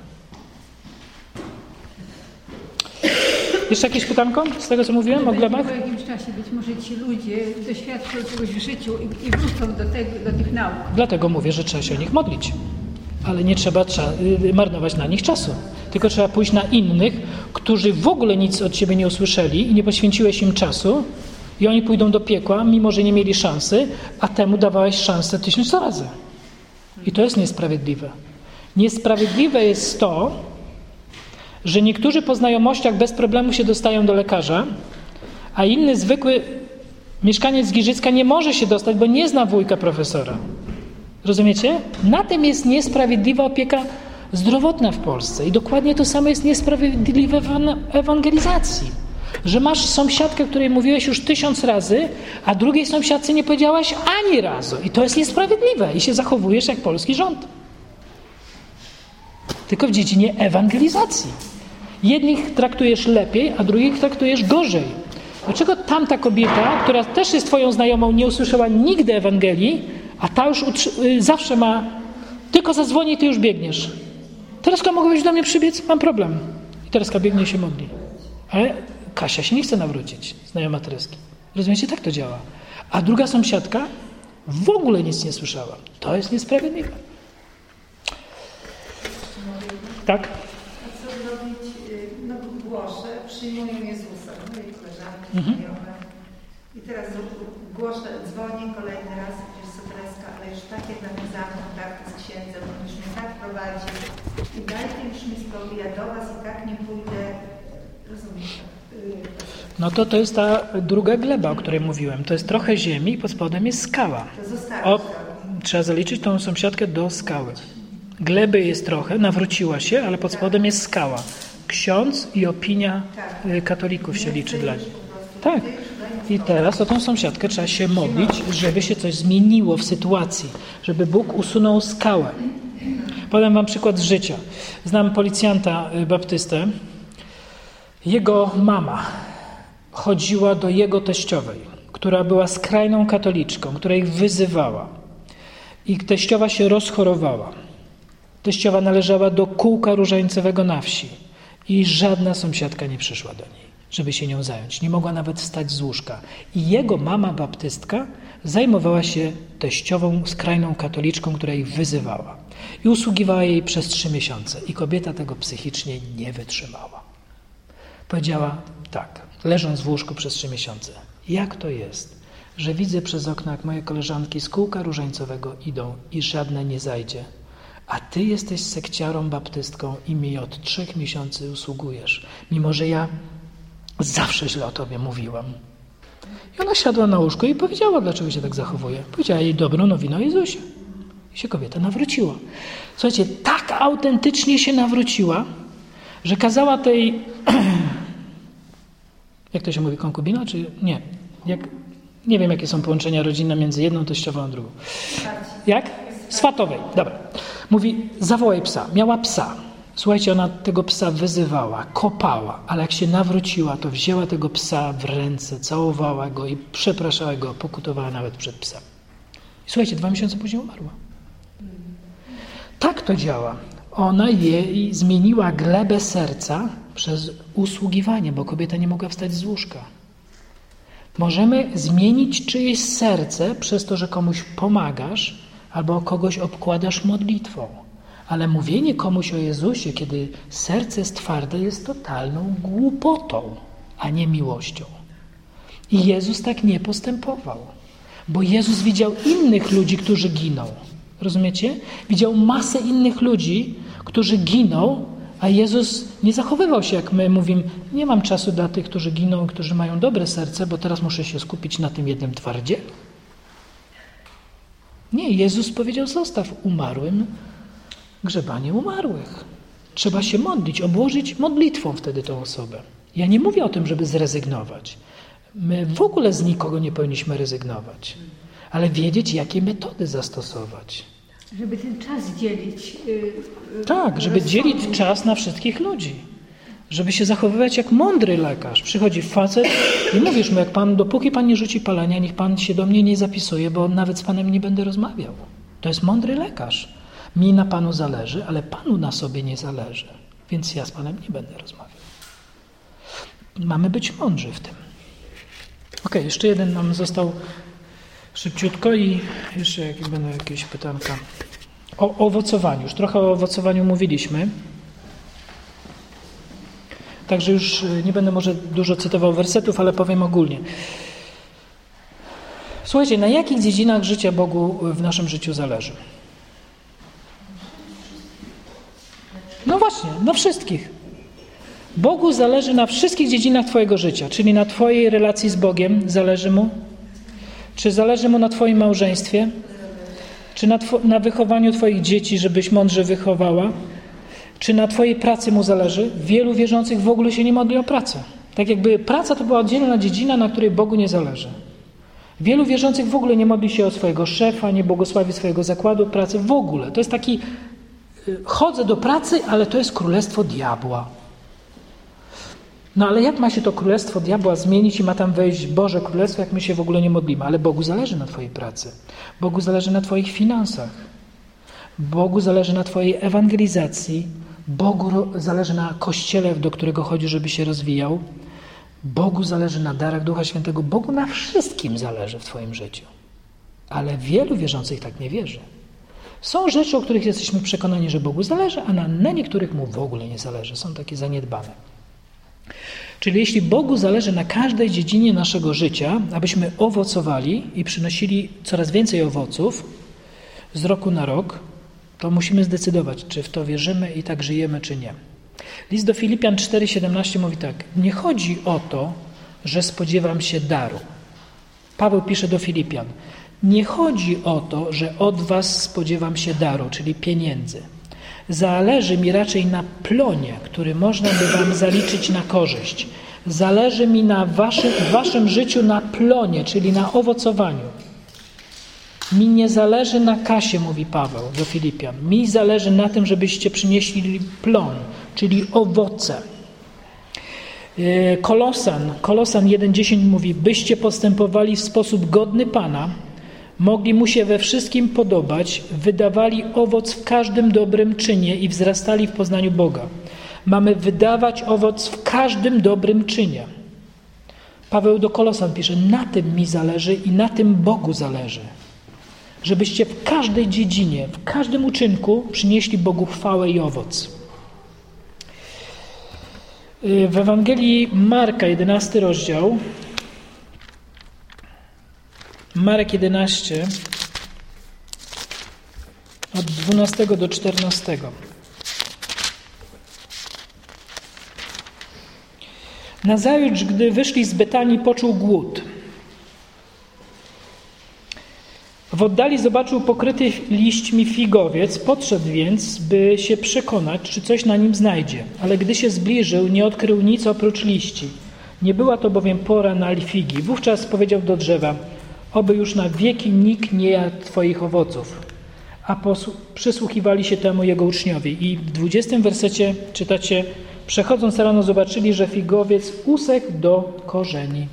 Jeszcze jakieś pytanko z tego, co mówiłem o glebach? Po jakimś czasie być może ci ludzie doświadczą czegoś w życiu i wrócą do tych nauk. Dlatego mówię, że trzeba się o nich modlić. Ale nie trzeba marnować na nich czasu. Tylko trzeba pójść na innych, którzy w ogóle nic od ciebie nie usłyszeli i nie poświęciłeś im czasu i oni pójdą do piekła, mimo że nie mieli szansy, a temu dawałeś szansę 1000 razy. I to jest niesprawiedliwe. Niesprawiedliwe jest to, że niektórzy po znajomściach bez problemu się dostają do lekarza, a inny zwykły mieszkaniec z Giżycka nie może się dostać, bo nie zna wujka profesora. Rozumiecie? Na tym jest niesprawiedliwa opieka zdrowotna w Polsce. I dokładnie to samo jest niesprawiedliwe w ewangelizacji. Że masz sąsiadkę, której mówiłeś już 1000 razy, a drugiej sąsiadce nie powiedziałaś ani razu. I to jest niesprawiedliwe. I się zachowujesz jak polski rząd. Tylko w dziedzinie ewangelizacji. Jednych traktujesz lepiej, a drugich traktujesz gorzej. Dlaczego tamta kobieta, która też jest twoją znajomą, nie usłyszała nigdy Ewangelii, a ta już zawsze ma: tylko zadzwoni i ty już biegniesz. Tereska, mogłabyś do mnie przybiec? Mam problem. I Tereska biegnie i się modli. Ale Kasia się nie chce nawrócić, znajoma Tereski. Rozumiecie? Tak to działa. A druga sąsiadka w ogóle nic nie słyszała. To jest niesprawiedliwe. Tak? A co zrobić? No głoszę, przyjmuję Jezusa, moje koleżanki, znajome. I teraz głoszę, dzwonię kolejny raz, gdzieś Tereska, ale już takie nawiązałam kontakty z księdzem, on już mnie tak prowadzi. I dajcie już mi spokój, ja do was i tak nie pójdę. Rozumiecie? No to jest ta druga gleba, o której mówiłem. To jest trochę ziemi i pod spodem jest skała. To zostało. Trzeba zaliczyć tą sąsiadkę do skały. Gleby jest trochę, nawróciła się, ale pod spodem jest skała. Ksiądz i opinia katolików się liczy dla nich. Tak. I teraz o tą sąsiadkę trzeba się modlić, żeby się coś zmieniło w sytuacji, żeby Bóg usunął skałę. Podam wam przykład z życia. Znam policjanta baptystę. Jego mama chodziła do jego teściowej, która była skrajną katoliczką, która ich wyzywała. I teściowa się rozchorowała. Teściowa należała do kółka różańcowego na wsi i żadna sąsiadka nie przyszła do niej, żeby się nią zająć. Nie mogła nawet wstać z łóżka. I jego mama baptystka zajmowała się teściową skrajną katoliczką, która ich wyzywała. I usługiwała jej przez 3 miesiące. I kobieta tego psychicznie nie wytrzymała. Powiedziała tak, leżąc w łóżku przez 3 miesiące: jak to jest, że widzę przez okno, jak moje koleżanki z kółka różańcowego idą i żadne nie zajdzie, a ty jesteś sekciarą baptystką i mi od 3 miesięcy usługujesz, mimo że ja zawsze źle o tobie mówiłam. I ona siadła na łóżku i powiedziała, dlaczego się tak zachowuje. Powiedziała jej dobrą nowinę o Jezusie. I się kobieta nawróciła. Słuchajcie, tak autentycznie się nawróciła, że kazała tej... Jak to się mówi, konkubina, czy nie? Nie wiem, jakie są połączenia rodzinne między jedną teściową a drugą. Jak? Swatowej. Dobra. Mówi, zawołaj psa. Miała psa. Słuchajcie, ona tego psa wyzywała, kopała, ale jak się nawróciła, to wzięła tego psa w ręce, całowała go i przepraszała go, pokutowała nawet przed psem. I słuchajcie, 2 miesiące później umarła. Tak to działa. Ona jej zmieniła glebę serca przez usługiwanie, bo kobieta nie mogła wstać z łóżka. Możemy zmienić czyjeś serce przez to, że komuś pomagasz albo kogoś obkładasz modlitwą. Ale mówienie komuś o Jezusie, kiedy serce jest twarde, jest totalną głupotą, a nie miłością. I Jezus tak nie postępował, bo Jezus widział innych ludzi, którzy giną. Rozumiecie? Widział masę innych ludzi, którzy giną, a Jezus nie zachowywał się, jak my mówimy, nie mam czasu dla tych, którzy giną, którzy mają dobre serce, bo teraz muszę się skupić na tym jednym twardzie. Nie, Jezus powiedział, zostaw umarłym grzebanie umarłych. Trzeba się modlić, obłożyć modlitwą wtedy tą osobę. Ja nie mówię o tym, żeby zrezygnować. My w ogóle z nikogo nie powinniśmy rezygnować, ale wiedzieć, jakie metody zastosować. Żeby ten czas dzielić. Tak, żeby dzielić czas na wszystkich ludzi. Żeby się zachowywać jak mądry lekarz. Przychodzi facet i mówisz mu, dopóki pan nie rzuci palenia, niech pan się do mnie nie zapisuje, bo nawet z panem nie będę rozmawiał. To jest mądry lekarz. Mi na panu zależy, ale panu na sobie nie zależy. Więc ja z panem nie będę rozmawiał. Mamy być mądrzy w tym. Okej, jeszcze jeden nam został szybciutko i jeszcze jak będą jakieś pytanka. O owocowaniu. Już trochę o owocowaniu mówiliśmy. Także już nie będę może dużo cytował wersetów, ale powiem ogólnie. Słuchajcie, na jakich dziedzinach życia Bogu w naszym życiu zależy? No właśnie, na wszystkich. Bogu zależy na wszystkich dziedzinach twojego życia, czyli na twojej relacji z Bogiem zależy Mu? Czy zależy Mu na twoim małżeństwie? Czy na wychowaniu twoich dzieci, żebyś mądrze wychowała? Czy na twojej pracy Mu zależy? Wielu wierzących w ogóle się nie modli o pracę. Tak jakby praca to była oddzielna dziedzina, na której Bogu nie zależy. Wielu wierzących w ogóle nie modli się o swojego szefa, nie błogosławi swojego zakładu pracy. W ogóle. To jest taki chodzę do pracy, ale to jest królestwo diabła. No ale jak ma się to królestwo diabła zmienić i ma tam wejść Boże Królestwo, jak my się w ogóle nie modlimy? Ale Bogu zależy na twojej pracy. Bogu zależy na twoich finansach. Bogu zależy na twojej ewangelizacji. Bogu zależy na Kościele, do którego chodzi, żeby się rozwijał. Bogu zależy na darach Ducha Świętego. Bogu na wszystkim zależy w twoim życiu. Ale wielu wierzących tak nie wierzy. Są rzeczy, o których jesteśmy przekonani, że Bogu zależy, a na niektórych Mu w ogóle nie zależy. Są takie zaniedbane. Czyli jeśli Bogu zależy na każdej dziedzinie naszego życia, abyśmy owocowali i przynosili coraz więcej owoców z roku na rok, to musimy zdecydować, czy w to wierzymy i tak żyjemy, czy nie. List do Filipian 4,17 mówi tak. Nie chodzi o to, że spodziewam się daru. Paweł pisze do Filipian. Nie chodzi o to, że od was spodziewam się daru, czyli pieniędzy. Zależy mi raczej na plonie, który można by wam zaliczyć na korzyść. Zależy mi na w waszym życiu na plonie, czyli na owocowaniu. Mi nie zależy na kasie, mówi Paweł do Filipian. Mi zależy na tym, żebyście przynieśli plon, czyli owoce. Kolosan 1,10 mówi, byście postępowali w sposób godny Pana, mogli Mu się we wszystkim podobać, wydawali owoc w każdym dobrym czynie i wzrastali w poznaniu Boga. Mamy wydawać owoc w każdym dobrym czynie. Paweł do Kolosan pisze, na tym mi zależy i na tym Bogu zależy. Żebyście w każdej dziedzinie, w każdym uczynku przynieśli Bogu chwałę i owoc. W Ewangelii Marka, 11 rozdział, Marek 11, od 12 do 14. Nazajutrz, gdy wyszli z Betanii, poczuł głód. W oddali zobaczył pokryty liśćmi figowiec, podszedł więc, by się przekonać, czy coś na nim znajdzie. Ale gdy się zbliżył, nie odkrył nic oprócz liści. Nie była to bowiem pora na figi. Wówczas powiedział do drzewa: oby już na wieki nikt nie jadł twoich owoców. A przysłuchiwali się temu jego uczniowie. I w 20 wersecie czytacie: przechodząc rano zobaczyli, że figowiec usechł do korzeni.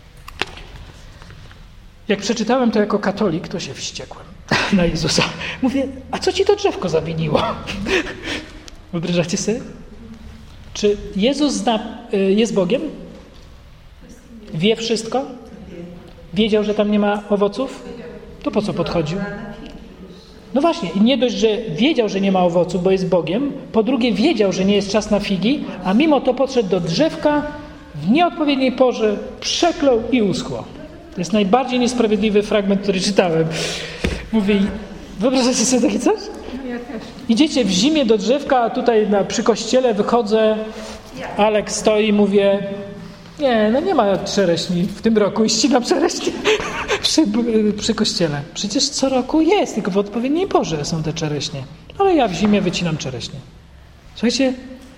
Jak przeczytałem to jako katolik, to się wściekłem na Jezusa. Mówię: a co ci to drzewko zawiniło? Wyobrażacie sobie? Czy Jezus jest Bogiem? Wie wszystko? Wiedział, że tam nie ma owoców? To po co podchodził? No właśnie, i nie dość, że wiedział, że nie ma owoców, bo jest Bogiem, po drugie wiedział, że nie jest czas na figi, a mimo to podszedł do drzewka w nieodpowiedniej porze, przeklął i uschło. To jest najbardziej niesprawiedliwy fragment, który czytałem. Mówi: wyobrażacie sobie takie coś? No ja też. Idziecie w zimie do drzewka, a tutaj przy kościele wychodzę, Alek stoi i mówię: nie ma czereśni w tym roku i ścinam czereśnie przy kościele. Przecież co roku jest, tylko w odpowiedniej porze są te czereśnie. Ale ja w zimie wycinam czereśnie. Słuchajcie,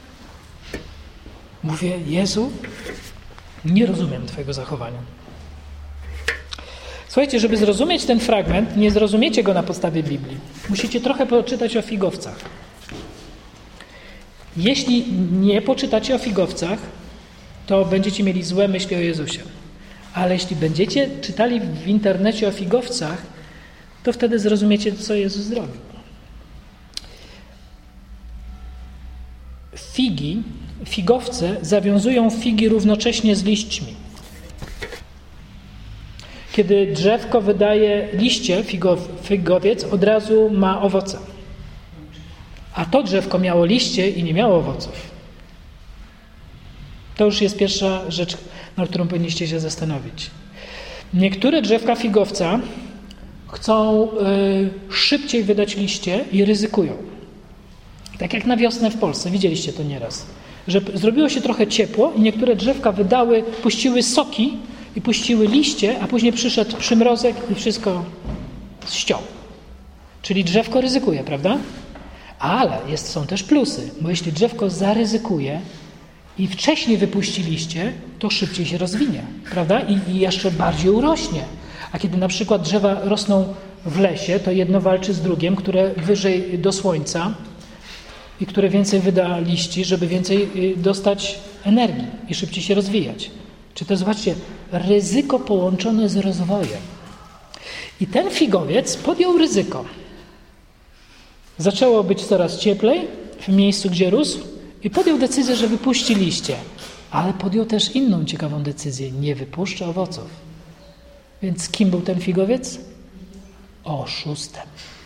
mówię: Jezu, nie rozumiem twojego zachowania. Słuchajcie, żeby zrozumieć ten fragment, nie zrozumiecie go na podstawie Biblii. Musicie trochę poczytać o figowcach. Jeśli nie poczytacie o figowcach, to będziecie mieli złe myśli o Jezusie. Ale jeśli będziecie czytali w internecie o figowcach, to wtedy zrozumiecie, co Jezus zrobił. Figowce zawiązują figi równocześnie z liśćmi. Kiedy drzewko wydaje liście, figowiec od razu ma owoce. A to drzewko miało liście i nie miało owoców. To już jest pierwsza rzecz, nad którą powinniście się zastanowić. Niektóre drzewka figowca chcą szybciej wydać liście i ryzykują. Tak jak na wiosnę w Polsce, widzieliście to nieraz. Że zrobiło się trochę ciepło i niektóre drzewka puściły soki i puściły liście, a później przyszedł przymrozek i wszystko ściął. Czyli drzewko ryzykuje, prawda? Ale są też plusy, bo jeśli drzewko zaryzykuje i wcześniej wypuści liście, to szybciej się rozwinie, prawda? I jeszcze bardziej urośnie. A kiedy na przykład drzewa rosną w lesie, to jedno walczy z drugim, które wyżej do słońca i które więcej wyda liści, żeby więcej dostać energii i szybciej się rozwijać. Czy to, zobaczcie, ryzyko połączone z rozwojem. I ten figowiec podjął ryzyko. Zaczęło być coraz cieplej w miejscu, gdzie rósł i podjął decyzję, że wypuści liście. Ale podjął też inną ciekawą decyzję. Nie wypuszcza owoców. Więc kim był ten figowiec? Oszustem.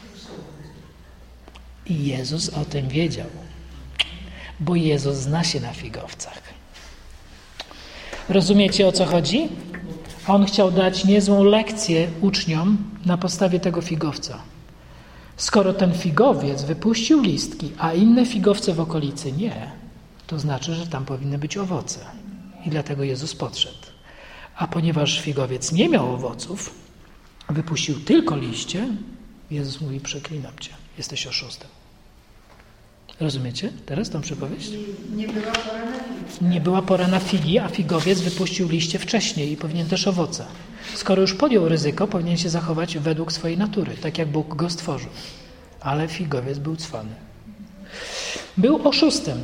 I Jezus o tym wiedział. Bo Jezus zna się na figowcach. Rozumiecie, o co chodzi? On chciał dać niezłą lekcję uczniom na podstawie tego figowca. Skoro ten figowiec wypuścił listki, a inne figowce w okolicy nie, to znaczy, że tam powinny być owoce. I dlatego Jezus podszedł. A ponieważ figowiec nie miał owoców, wypuścił tylko liście, Jezus mówi: przeklinam cię, jesteś oszustem. Rozumiecie teraz tą przypowieść? Nie była pora na figi. Nie była pora na figi, a figowiec wypuścił liście wcześniej i powinien też owoce. Skoro już podjął ryzyko, powinien się zachować według swojej natury, tak jak Bóg go stworzył. Ale figowiec był cwany. Był oszustem.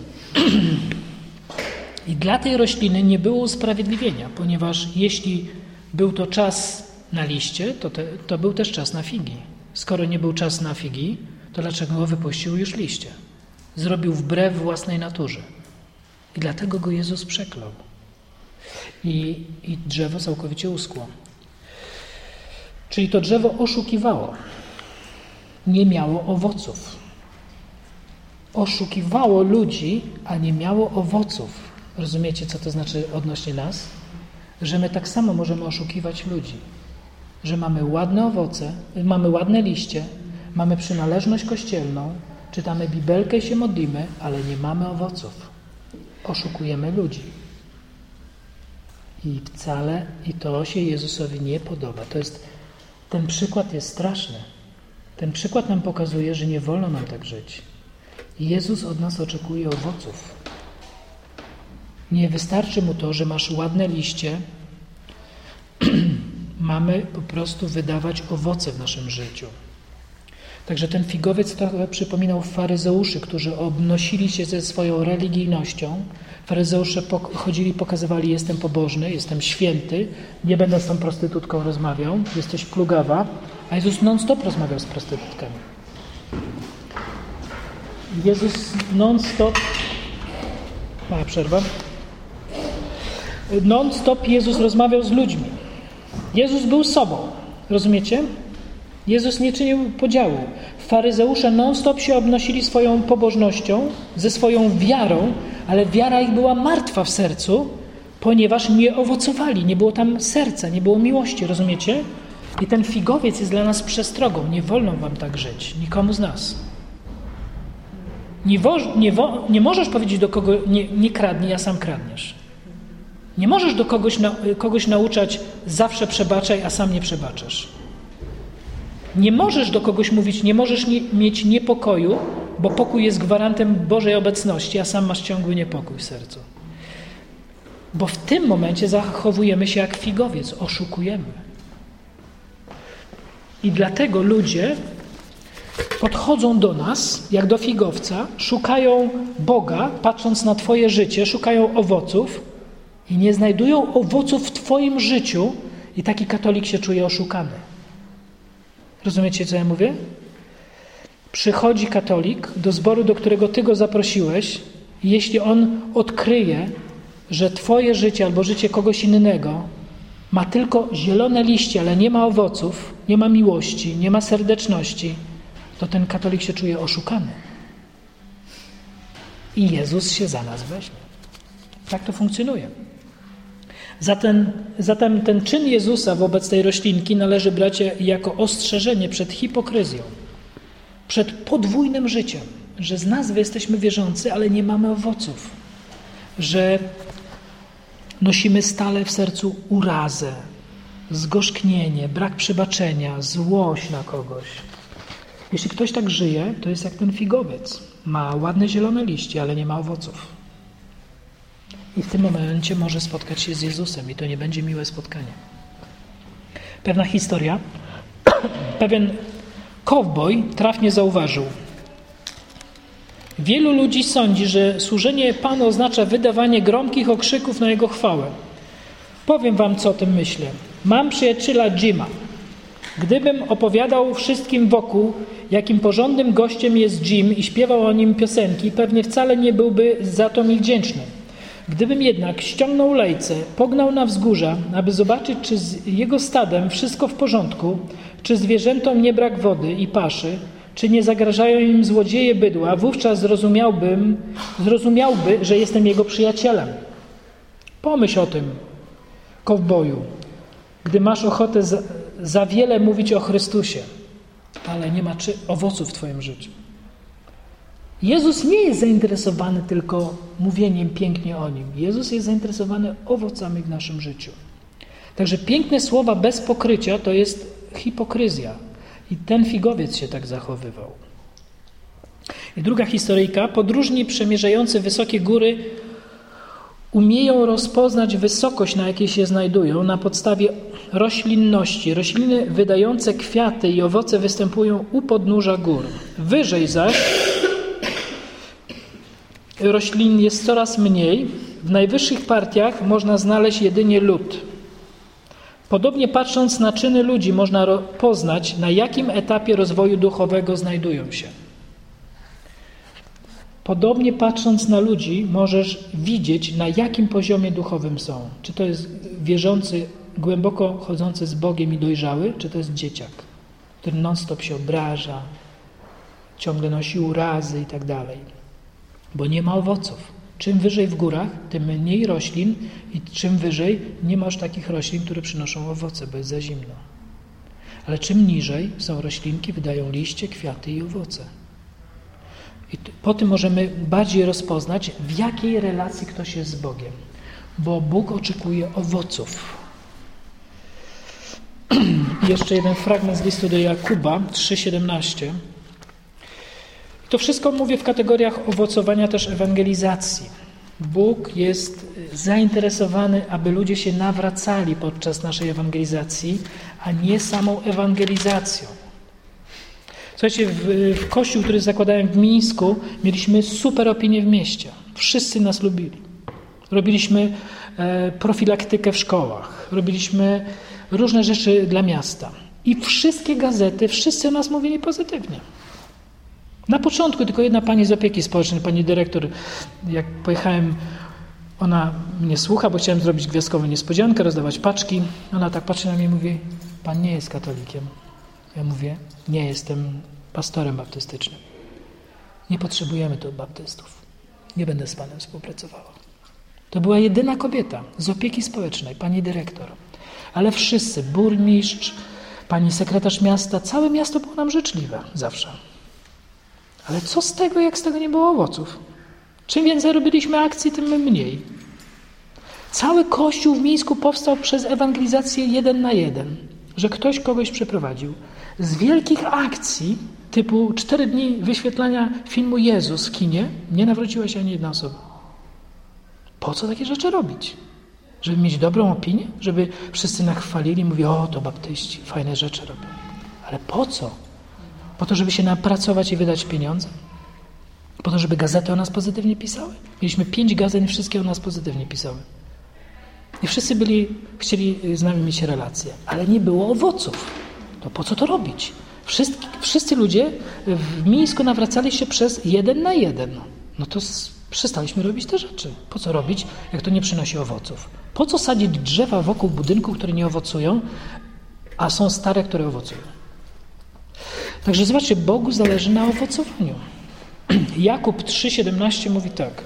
I dla tej rośliny nie było usprawiedliwienia, ponieważ jeśli był to czas na liście, to był też czas na figi. Skoro nie był czas na figi, to dlaczego go wypuścił już liście? Zrobił wbrew własnej naturze. I dlatego go Jezus przeklął. I drzewo całkowicie uschło. Czyli to drzewo oszukiwało. Nie miało owoców. Oszukiwało ludzi, a nie miało owoców. Rozumiecie, co to znaczy odnośnie nas? Że my tak samo możemy oszukiwać ludzi. Że mamy ładne owoce, mamy ładne liście, mamy przynależność kościelną, czytamy Bibelkę i się modlimy, ale nie mamy owoców. Oszukujemy ludzi. I to się Jezusowi nie podoba. To jest Ten przykład jest straszny. Ten przykład nam pokazuje, że nie wolno nam tak żyć. Jezus od nas oczekuje owoców. Nie wystarczy Mu to, że masz ładne liście. Mamy po prostu wydawać owoce w naszym życiu. Także ten figowiec trochę przypominał faryzeuszy, którzy obnosili się ze swoją religijnością. Faryzeusze chodzili, pokazywali: jestem pobożny, jestem święty, nie będę z tą prostytutką rozmawiał, jesteś plugawa. A Jezus non-stop rozmawiał z prostytutkami. Jezus non-stop... Mała przerwa. Non-stop Jezus rozmawiał z ludźmi. Jezus był sobą. Rozumiecie? Jezus nie czynił podziału. Faryzeusze non-stop się obnosili swoją pobożnością, ze swoją wiarą, ale wiara ich była martwa w sercu, ponieważ nie owocowali, nie było tam serca, nie było miłości, rozumiecie? I ten figowiec jest dla nas przestrogą. Nie wolno wam tak żyć, nikomu z nas. Nie możesz powiedzieć do kogo: nie kradnij, a sam kradniesz. Nie możesz do kogoś nauczać: zawsze przebaczaj, a sam nie przebaczasz. Nie możesz do kogoś mówić: nie możesz mieć niepokoju, bo pokój jest gwarantem Bożej obecności, a sam masz ciągły niepokój w sercu. Bo w tym momencie zachowujemy się jak figowiec, oszukujemy. I dlatego ludzie podchodzą do nas, jak do figowca, szukają Boga, patrząc na Twoje życie, szukają owoców i nie znajdują owoców w Twoim życiu i taki katolik się czuje oszukany. Rozumiecie, co ja mówię? Przychodzi katolik do zboru, do którego Ty go zaprosiłeś, i jeśli on odkryje, że Twoje życie albo życie kogoś innego ma tylko zielone liście, ale nie ma owoców, nie ma miłości, nie ma serdeczności, to ten katolik się czuje oszukany. I Jezus się za nas weźmie. Tak to funkcjonuje. Zatem ten czyn Jezusa wobec tej roślinki należy brać jako ostrzeżenie przed hipokryzją, przed podwójnym życiem, że z nazwy jesteśmy wierzący, ale nie mamy owoców, że nosimy stale w sercu urazę, zgorzknienie, brak przebaczenia, złość na kogoś. Jeśli ktoś tak żyje, to jest jak ten figowiec. Ma ładne zielone liście, ale nie ma owoców. I w tym momencie może spotkać się z Jezusem i to nie będzie miłe spotkanie. Pewna historia. Pewien kowboj trafnie zauważył: wielu ludzi sądzi, że służenie Panu oznacza wydawanie gromkich okrzyków na Jego chwałę. Powiem wam, co o tym myślę. Mam przyjaciela Jima. Gdybym opowiadał wszystkim wokół, jakim porządnym gościem jest Jim i śpiewał o nim piosenki, pewnie wcale nie byłby za to mi wdzięczny. Gdybym jednak ściągnął lejce, pognał na wzgórza, aby zobaczyć, czy z jego stadem wszystko w porządku, czy zwierzętom nie brak wody i paszy, czy nie zagrażają im złodzieje bydła, wówczas zrozumiałby, że jestem jego przyjacielem. Pomyśl o tym, kowboju, gdy masz ochotę za wiele mówić o Chrystusie, ale nie ma owoców w twoim życiu. Jezus nie jest zainteresowany tylko mówieniem pięknie o Nim. Jezus jest zainteresowany owocami w naszym życiu. Także piękne słowa bez pokrycia to jest hipokryzja. I ten figowiec się tak zachowywał. I druga historyjka. Podróżni przemierzający wysokie góry umieją rozpoznać wysokość, na jakiej się znajdują, na podstawie roślinności. Rośliny wydające kwiaty i owoce występują u podnóża gór. Wyżej zaś roślin jest coraz mniej. W najwyższych partiach można znaleźć jedynie lód. Podobnie patrząc na czyny ludzi, można poznać, na jakim etapie rozwoju duchowego znajdują się. Podobnie patrząc na ludzi, możesz widzieć, na jakim poziomie duchowym są. Czy to jest wierzący, głęboko chodzący z Bogiem i dojrzały, czy to jest dzieciak, który non-stop się obraża, ciągle nosi urazy i tak dalej. Bo nie ma owoców. Czym wyżej w górach, tym mniej roślin i czym wyżej nie masz takich roślin, które przynoszą owoce, bo jest za zimno. Ale czym niżej są roślinki, wydają liście, kwiaty i owoce. I po tym możemy bardziej rozpoznać, w jakiej relacji ktoś jest z Bogiem. Bo Bóg oczekuje owoców. I jeszcze jeden fragment z listu do Jakuba 3:17. To wszystko mówię w kategoriach owocowania też ewangelizacji. Bóg jest zainteresowany, aby ludzie się nawracali podczas naszej ewangelizacji, a nie samą ewangelizacją. Słuchajcie, w kościół, który zakładałem w Mińsku, mieliśmy super opinię w mieście. Wszyscy nas lubili. Robiliśmy profilaktykę w szkołach. Robiliśmy różne rzeczy dla miasta. I wszystkie gazety, wszyscy o nas mówili pozytywnie. Na początku tylko jedna pani z opieki społecznej, pani dyrektor, jak pojechałem, ona mnie słucha, bo chciałem zrobić gwiazdkową niespodziankę, rozdawać paczki. Ona tak patrzy na mnie i mówi: pan nie jest katolikiem. Ja mówię: nie, jestem pastorem baptystycznym. Nie potrzebujemy tu baptystów. Nie będę z panem współpracowała. To była jedyna kobieta z opieki społecznej, pani dyrektor. Ale wszyscy, burmistrz, pani sekretarz miasta, całe miasto było nam życzliwe zawsze. Ale co z tego, jak z tego nie było owoców? Czym więcej robiliśmy akcji, tym mniej. Cały kościół w Mińsku powstał przez ewangelizację 1 na 1, że ktoś kogoś przeprowadził. Z wielkich akcji, typu 4 dni wyświetlania filmu Jezus w kinie, nie nawróciła się ani jedna osoba. Po co takie rzeczy robić? Żeby mieć dobrą opinię? Żeby wszyscy nachwalili, mówili: o, to baptyści, fajne rzeczy robią. Ale po co? Po to, żeby się napracować i wydać pieniądze? Po to, żeby gazety o nas pozytywnie pisały? Mieliśmy 5 gazet i wszystkie o nas pozytywnie pisały. I wszyscy chcieli z nami mieć relacje, ale nie było owoców. To po co to robić? Wszyscy ludzie w Mińsku nawracali się przez 1 na 1. No to przestaliśmy robić te rzeczy. Po co robić, jak to nie przynosi owoców? Po co sadzić drzewa wokół budynków, które nie owocują, a są stare, które owocują? Także zobaczcie, Bogu zależy na owocowaniu. Jakub 3:17 mówi tak.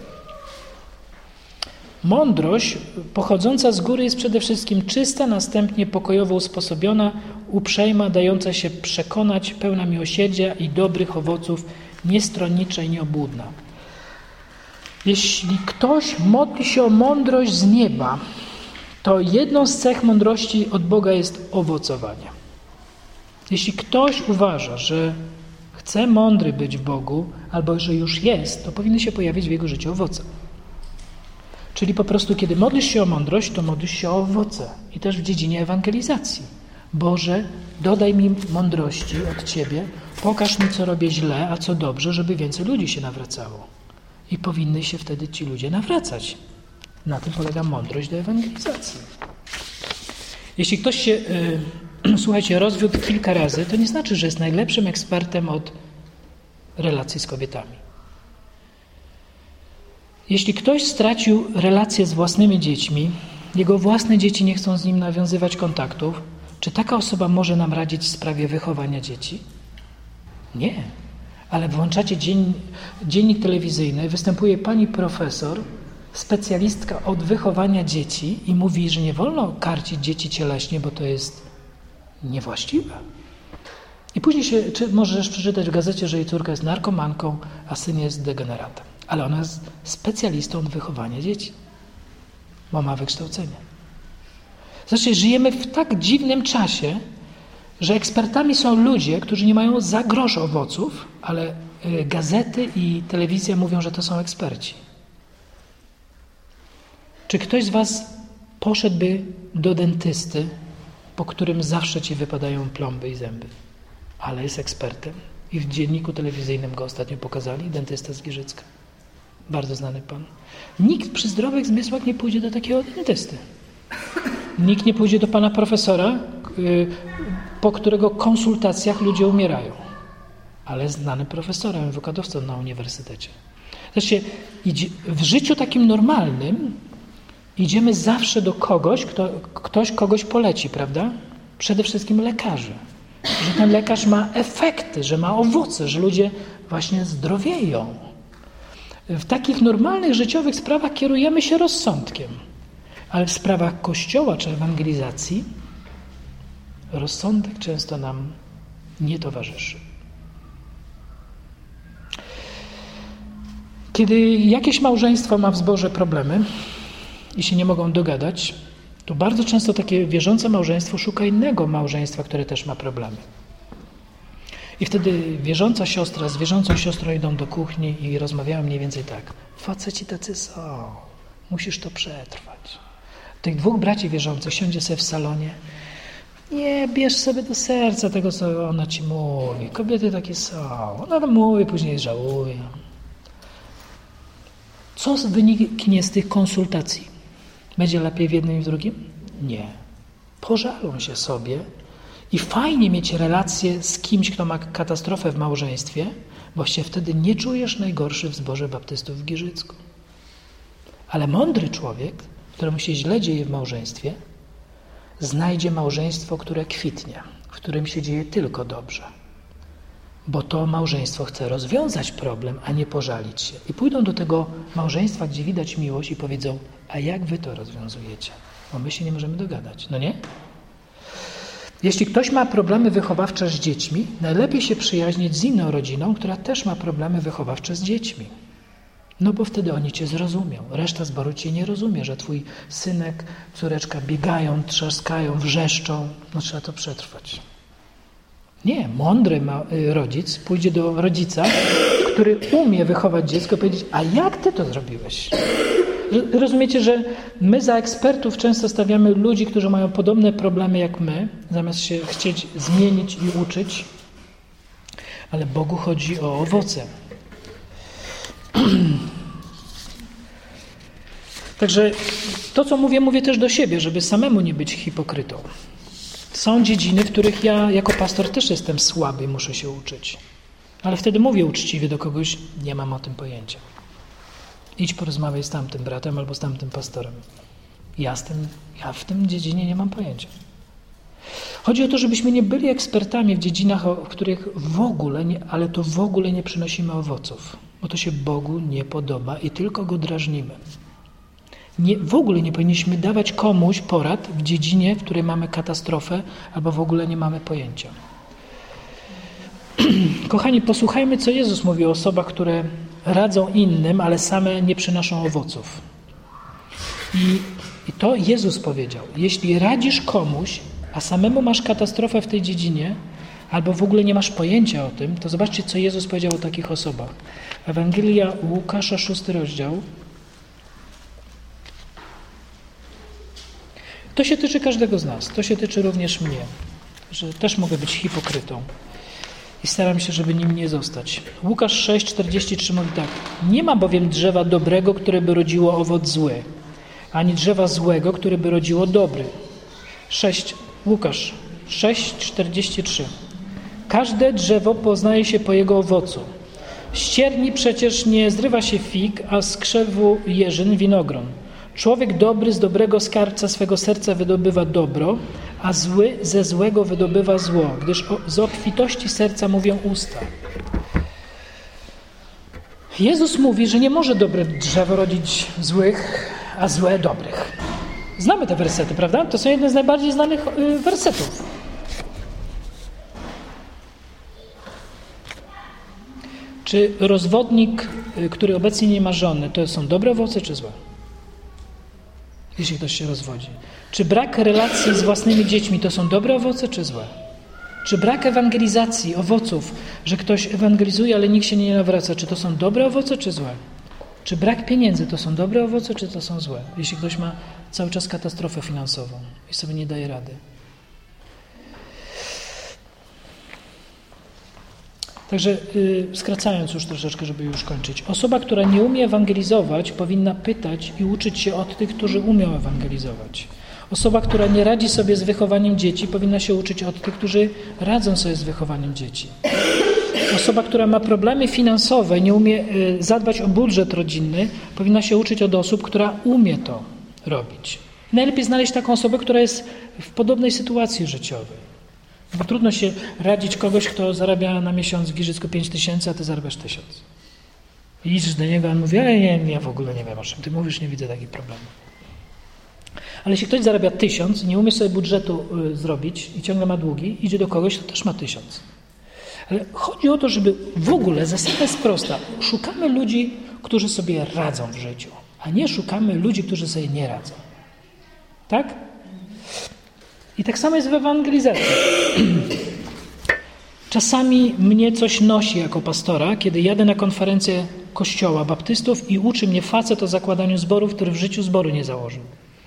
Mądrość pochodząca z góry jest przede wszystkim czysta, następnie pokojowo usposobiona, uprzejma, dająca się przekonać, pełna miłosierdzia i dobrych owoców, niestronnicza i nieobłudna. Jeśli ktoś modli się o mądrość z nieba, to jedną z cech mądrości od Boga jest owocowanie. Jeśli ktoś uważa, że chce mądry być w Bogu, albo że już jest, to powinny się pojawić w jego życiu owoce. Czyli po prostu, kiedy modlisz się o mądrość, to modlisz się o owoce. I też w dziedzinie ewangelizacji. Boże, dodaj mi mądrości od Ciebie, pokaż mi, co robię źle, a co dobrze, żeby więcej ludzi się nawracało. I powinny się wtedy ci ludzie nawracać. Na tym polega mądrość do ewangelizacji. Jeśli ktoś się, słuchajcie, rozwiódł kilka razy, to nie znaczy, że jest najlepszym ekspertem od relacji z kobietami. Jeśli ktoś stracił relacje z własnymi dziećmi, jego własne dzieci nie chcą z nim nawiązywać kontaktów, czy taka osoba może nam radzić w sprawie wychowania dzieci? Nie. Ale włączacie dziennik telewizyjny, występuje pani profesor, specjalistka od wychowania dzieci i mówi, że nie wolno karcić dzieci cieleśnie, bo to jest niewłaściwe. I później możesz przeczytać w gazecie, że jej córka jest narkomanką, a syn jest degeneratem. Ale ona jest specjalistą od wychowania dzieci, bo ma wykształcenie. Znaczy, żyjemy w tak dziwnym czasie, że ekspertami są ludzie, którzy nie mają za grosz owoców, ale gazety i telewizja mówią, że to są eksperci. Czy ktoś z was poszedłby do dentysty, po którym zawsze ci wypadają plomby i zęby, ale jest ekspertem? I w dzienniku telewizyjnym go ostatnio pokazali, dentysta z Giżycka. Bardzo znany pan. Nikt przy zdrowych zmysłach nie pójdzie do takiego dentysty. Nikt nie pójdzie do pana profesora, po którego konsultacjach ludzie umierają. Ale znany profesorem, wykładowcą na uniwersytecie. Znaczy, w życiu takim normalnym idziemy zawsze do kogoś, ktoś kogoś poleci, prawda? Przede wszystkim lekarzy. Że ten lekarz ma efekty, że ma owoce, że ludzie właśnie zdrowieją. W takich normalnych, życiowych sprawach kierujemy się rozsądkiem. Ale w sprawach Kościoła czy ewangelizacji rozsądek często nam nie towarzyszy. Kiedy jakieś małżeństwo ma w zborze problemy i się nie mogą dogadać, To bardzo często takie wierzące małżeństwo szuka innego małżeństwa, które też ma problemy. I wtedy wierząca siostra z wierzącą siostrą idą do kuchni i rozmawiają mniej więcej tak. Faceci tacy są. Musisz to przetrwać. Tych dwóch braci wierzących siądzie sobie w salonie. Nie bierz sobie do serca tego, co ona ci mówi. Kobiety takie są. Ona tam mówi, później żałuje. Co wyniknie z tych konsultacji? Będzie lepiej w jednym i w drugim? Nie. Pożalą się sobie i fajnie mieć relację z kimś, kto ma katastrofę w małżeństwie, bo się wtedy nie czujesz najgorszy w zborze baptystów w Giżycku. Ale mądry człowiek, któremu się źle dzieje w małżeństwie, znajdzie małżeństwo, które kwitnie, w którym się dzieje tylko dobrze. Bo to małżeństwo chce rozwiązać problem, a nie pożalić się. I pójdą do tego małżeństwa, gdzie widać miłość i powiedzą, a jak wy to rozwiązujecie? Bo my się nie możemy dogadać, no nie? Jeśli ktoś ma problemy wychowawcze z dziećmi, najlepiej się przyjaźnić z inną rodziną, która też ma problemy wychowawcze z dziećmi. No bo wtedy oni cię zrozumią. Reszta zboru cię nie rozumie, że twój synek, córeczka biegają, trzaskają, wrzeszczą. No trzeba to przetrwać. Nie, mądry rodzic pójdzie do rodzica, który umie wychować dziecko i powiedzieć, a jak ty to zrobiłeś? Rozumiecie, że my za ekspertów często stawiamy ludzi, którzy mają podobne problemy jak my, zamiast się chcieć zmienić i uczyć, ale Bogu chodzi o owoce. Także to, co mówię też do siebie, żeby samemu nie być hipokrytą. Są dziedziny, w których ja jako pastor też jestem słaby i muszę się uczyć. Ale wtedy mówię uczciwie do kogoś, nie mam o tym pojęcia. Idź porozmawiaj z tamtym bratem albo z tamtym pastorem. Ja w tym dziedzinie nie mam pojęcia. Chodzi o to, żebyśmy nie byli ekspertami w dziedzinach, w których w ogóle nie przynosimy owoców. Bo to się Bogu nie podoba i tylko Go drażnimy. W ogóle nie powinniśmy dawać komuś porad w dziedzinie, w której mamy katastrofę albo w ogóle nie mamy pojęcia. Kochani, posłuchajmy, co Jezus mówi o osobach, które radzą innym, ale same nie przynoszą owoców. I to Jezus powiedział. Jeśli radzisz komuś, a samemu masz katastrofę w tej dziedzinie, albo w ogóle nie masz pojęcia o tym, to zobaczcie, co Jezus powiedział o takich osobach. Ewangelia Łukasza, 6 rozdział. To się tyczy każdego z nas. To się tyczy również mnie, że też mogę być hipokrytą. I staram się, żeby nim nie zostać. Łukasz 6,43 mówi tak. Nie ma bowiem drzewa dobrego, które by rodziło owoc zły, ani drzewa złego, które by rodziło dobry. Łukasz 6,43. Każde drzewo poznaje się po jego owocu. Z cierni przecież nie zrywa się fig, a z krzewu jeżyn winogron. Człowiek dobry z dobrego skarbca swego serca wydobywa dobro, a zły ze złego wydobywa zło, gdyż z obfitości serca mówią usta. Jezus mówi, że nie może dobre drzewo rodzić złych, a złe dobrych. Znamy te wersety, prawda? To są jedne z najbardziej znanych wersetów. Czy rozwodnik, który obecnie nie ma żony, to są dobre owoce czy złe? Jeśli ktoś się rozwodzi. Czy brak relacji z własnymi dziećmi to są dobre owoce czy złe? Czy brak ewangelizacji, owoców, że ktoś ewangelizuje, ale nikt się nie nawraca, czy to są dobre owoce czy złe? Czy brak pieniędzy to są dobre owoce czy to są złe? Jeśli ktoś ma cały czas katastrofę finansową i sobie nie daje rady. Także skracając już troszeczkę, żeby już kończyć. Osoba, która nie umie ewangelizować, powinna pytać i uczyć się od tych, którzy umią ewangelizować. Osoba, która nie radzi sobie z wychowaniem dzieci, powinna się uczyć od tych, którzy radzą sobie z wychowaniem dzieci. Osoba, która ma problemy finansowe, nie umie zadbać o budżet rodzinny, powinna się uczyć od osób, która umie to robić. Najlepiej znaleźć taką osobę, która jest w podobnej sytuacji życiowej. Bo trudno się radzić kogoś, kto zarabia na miesiąc w Giżycku 5000, a ty zarabiasz 1000. I idziesz do niego, a on mówi, ja w ogóle nie wiem, o czym ty mówisz, nie widzę takich problemów. Ale jeśli ktoś zarabia 1000, nie umie sobie budżetu zrobić i ciągle ma długi, idzie do kogoś, kto też ma 1000. Ale chodzi o to, żeby w ogóle, zasada jest prosta. Szukamy ludzi, którzy sobie radzą w życiu, a nie szukamy ludzi, którzy sobie nie radzą. Tak? I tak samo jest w ewangelizacji. Czasami mnie coś nosi jako pastora, kiedy jadę na konferencję kościoła baptystów i uczy mnie facet o zakładaniu zborów, który w życiu zboru nie założył.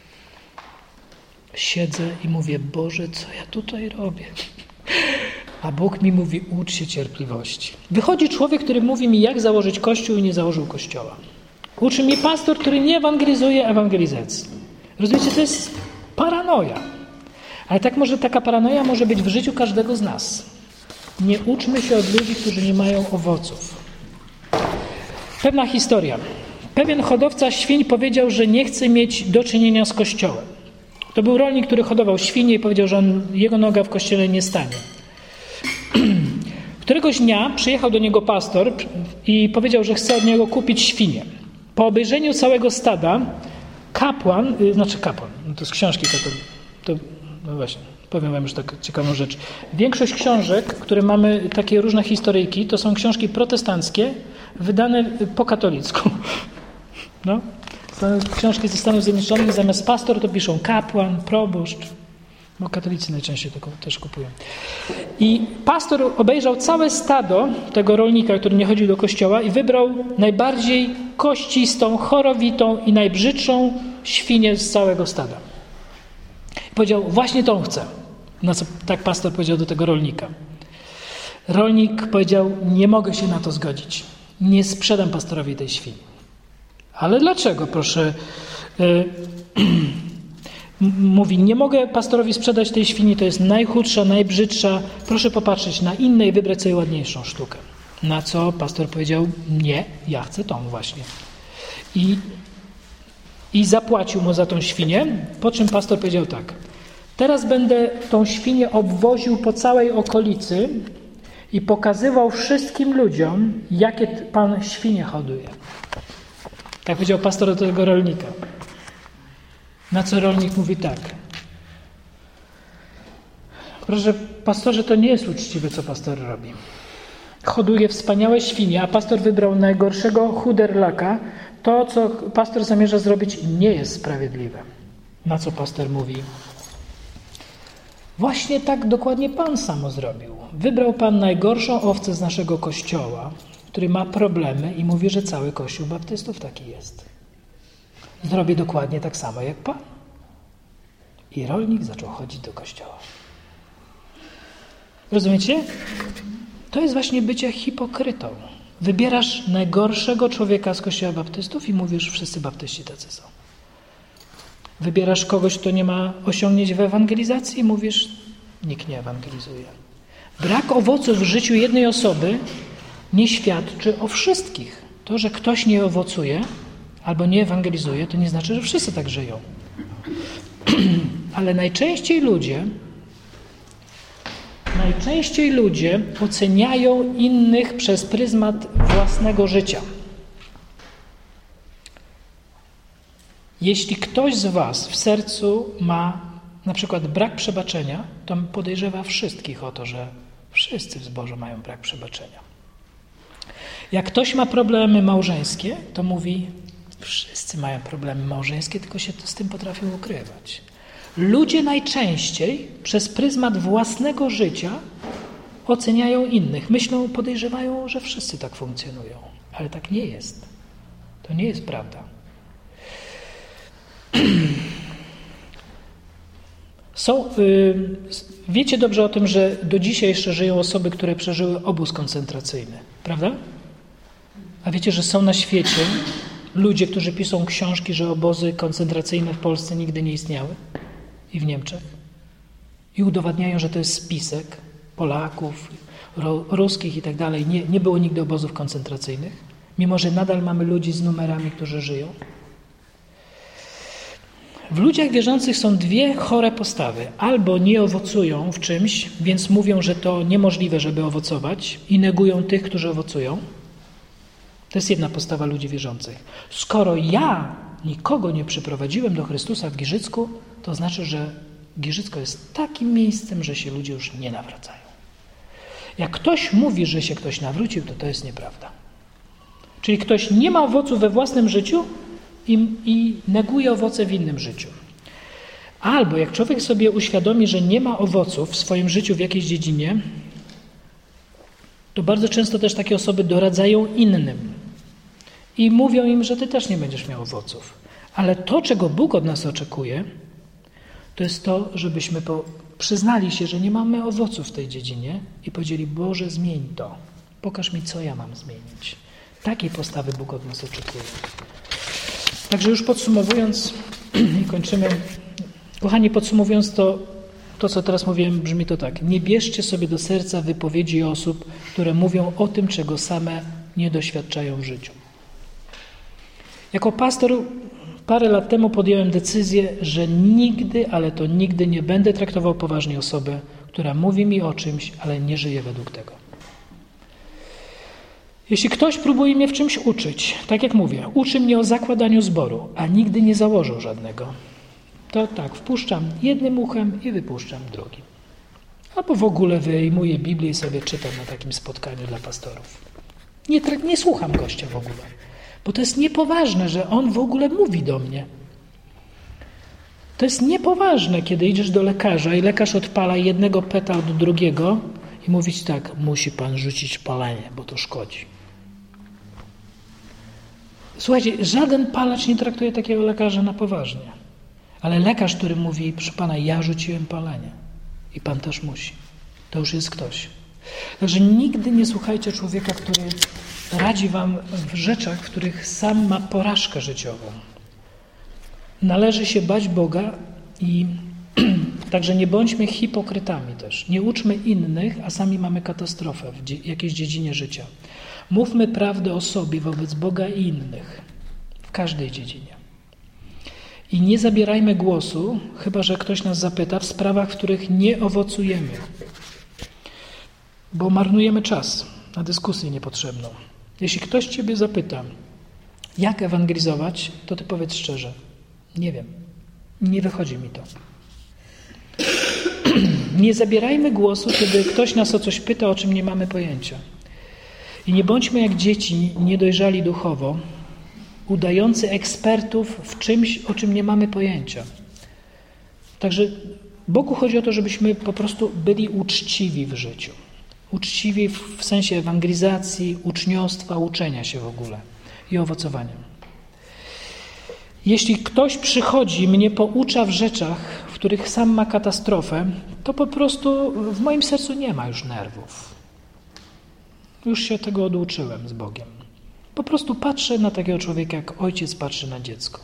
Siedzę i mówię, Boże, co ja tutaj robię? A Bóg mi mówi, ucz się cierpliwości. Wychodzi człowiek, który mówi mi, jak założyć kościół i nie założył kościoła. Uczy mnie pastor, który nie ewangelizuje ewangelizacji. Rozumiecie, to jest paranoja. Ale taka paranoja może być w życiu każdego z nas. Nie uczmy się od ludzi, którzy nie mają owoców. Pewna historia. Pewien hodowca świń powiedział, że nie chce mieć do czynienia z kościołem. To był rolnik, który hodował świnie i powiedział, że jego noga w kościele nie stanie. Któregoś dnia przyjechał do niego pastor i powiedział, że chce od niego kupić świnie. Po obejrzeniu całego stada kapłan, to jest książki no właśnie, powiem wam już tak ciekawą rzecz. Większość książek, które mamy, takie różne historyjki, to są książki protestanckie, wydane po katolicku. No. Są książki ze Stanów Zjednoczonych, zamiast pastor to piszą kapłan, proboszcz, bo katolicy najczęściej tego też kupują. I pastor obejrzał całe stado tego rolnika, który nie chodził do kościoła i wybrał najbardziej kościstą, chorowitą i najbrzydszą świnię z całego stada. Powiedział, właśnie tą chcę. Na co tak pastor powiedział do tego rolnika. Rolnik powiedział, nie mogę się na to zgodzić. Nie sprzedam pastorowi tej świni. Ale dlaczego, proszę? Mówi, nie mogę pastorowi sprzedać tej świni, to jest najchudsza, najbrzydsza. Proszę popatrzeć na inne i wybrać sobie ładniejszą sztukę. Na co pastor powiedział, nie, ja chcę tą właśnie. I zapłacił mu za tą świnię, po czym pastor powiedział tak. Teraz będę tą świnię obwoził po całej okolicy i pokazywał wszystkim ludziom, jakie pan świnie hoduje. Tak powiedział pastor do tego rolnika. Na co rolnik mówi tak. Proszę, pastorze, to nie jest uczciwe, co pastor robi. Hoduje wspaniałe świnie, a pastor wybrał najgorszego chuderlaka. To, co pastor zamierza zrobić, nie jest sprawiedliwe. Na co pastor mówi? Właśnie tak dokładnie Pan samo zrobił. Wybrał Pan najgorszą owcę z naszego kościoła, który ma problemy i mówi, że cały kościół baptystów taki jest. Zrobię dokładnie tak samo jak Pan. I rolnik zaczął chodzić do kościoła. Rozumiecie? To jest właśnie bycie hipokrytą. Wybierasz najgorszego człowieka z kościoła baptystów i mówisz, wszyscy baptyści tacy są. Wybierasz kogoś, kto nie ma osiągnięć w ewangelizacji i mówisz, nikt nie ewangelizuje. Brak owoców w życiu jednej osoby nie świadczy o wszystkich. To, że ktoś nie owocuje albo nie ewangelizuje, to nie znaczy, że wszyscy tak żyją. Ale najczęściej ludzie oceniają innych przez pryzmat własnego życia. Jeśli ktoś z was w sercu ma na przykład brak przebaczenia, to podejrzewa wszystkich o to, że wszyscy w zborze mają brak przebaczenia. Jak ktoś ma problemy małżeńskie, to mówi, wszyscy mają problemy małżeńskie, tylko się z tym potrafią ukrywać. Ludzie najczęściej przez pryzmat własnego życia oceniają innych. Podejrzewają, że wszyscy tak funkcjonują. Ale tak nie jest. To nie jest prawda. Wiecie dobrze o tym, że do dzisiaj jeszcze żyją osoby, które przeżyły obóz koncentracyjny. Prawda? A wiecie, że są na świecie ludzie, którzy piszą książki, że obozy koncentracyjne w Polsce nigdy nie istniały i w Niemczech. I udowadniają, że to jest spisek Polaków, ruskich i tak dalej. Nie było nigdy obozów koncentracyjnych, mimo że nadal mamy ludzi z numerami, którzy żyją. W ludziach wierzących są dwie chore postawy. Albo nie owocują w czymś, więc mówią, że to niemożliwe, żeby owocować i negują tych, którzy owocują. To jest jedna postawa ludzi wierzących. Skoro ja nikogo nie przyprowadziłem do Chrystusa w Giżycku, to znaczy, że Giżycko jest takim miejscem, że się ludzie już nie nawracają. Jak ktoś mówi, że się ktoś nawrócił, to jest nieprawda. Czyli ktoś nie ma owocu we własnym życiu i neguje owoce w innym życiu. Albo jak człowiek sobie uświadomi, że nie ma owoców w swoim życiu w jakiejś dziedzinie, to bardzo często też takie osoby doradzają innym i mówią im, że ty też nie będziesz miał owoców. Ale to, czego Bóg od nas oczekuje, to jest to, żebyśmy przyznali się, że nie mamy owoców w tej dziedzinie i powiedzieli: Boże, zmień to. Pokaż mi, co ja mam zmienić. Takiej postawy Bóg od nas oczekuje. Także już podsumowując i kończymy. Kochani, podsumowując to, co teraz mówiłem, brzmi to tak. Nie bierzcie sobie do serca wypowiedzi osób, które mówią o tym, czego same nie doświadczają w życiu. Jako pastor parę lat temu podjąłem decyzję, że nigdy, ale to nigdy nie będę traktował poważnie osoby, która mówi mi o czymś, ale nie żyje według tego. Jeśli ktoś próbuje mnie w czymś uczyć, tak jak mówię, uczy mnie o zakładaniu zboru, a nigdy nie założył żadnego, to tak, wpuszczam jednym uchem i wypuszczam drugim. Albo w ogóle wyjmuję Biblię i sobie czytam na takim spotkaniu dla pastorów. Nie słucham gościa w ogóle, bo to jest niepoważne, że on w ogóle mówi do mnie. To jest niepoważne, kiedy idziesz do lekarza i lekarz odpala jednego peta od drugiego i mówić tak: musi pan rzucić palenie, bo to szkodzi. Słuchajcie, żaden palacz nie traktuje takiego lekarza na poważnie. Ale lekarz, który mówi: proszę pana, ja rzuciłem palenie i pan też musi. To już jest ktoś. Także nigdy nie słuchajcie człowieka, który radzi wam w rzeczach, w których sam ma porażkę życiową. Należy się bać Boga i także nie bądźmy hipokrytami też. Nie uczmy innych, a sami mamy katastrofę w jakiejś dziedzinie życia. Mówmy prawdę o sobie wobec Boga i innych. W każdej dziedzinie. I nie zabierajmy głosu, chyba że ktoś nas zapyta, w sprawach, w których nie owocujemy. Bo marnujemy czas na dyskusję niepotrzebną. Jeśli ktoś ciebie zapyta, jak ewangelizować, to ty powiedz szczerze: nie wiem, nie wychodzi mi to. Nie zabierajmy głosu, kiedy ktoś nas o coś pyta, o czym nie mamy pojęcia. I nie bądźmy jak dzieci niedojrzali duchowo, udający ekspertów w czymś, o czym nie mamy pojęcia. Także Bogu chodzi o to, żebyśmy po prostu byli uczciwi w życiu. Uczciwi w sensie ewangelizacji, uczniostwa, uczenia się w ogóle i owocowania. Jeśli ktoś przychodzi, mnie poucza w rzeczach, w których sam ma katastrofę, to po prostu w moim sercu nie ma już nerwów. Już się tego oduczyłem z Bogiem. Po prostu patrzę na takiego człowieka, jak ojciec patrzy na dziecko.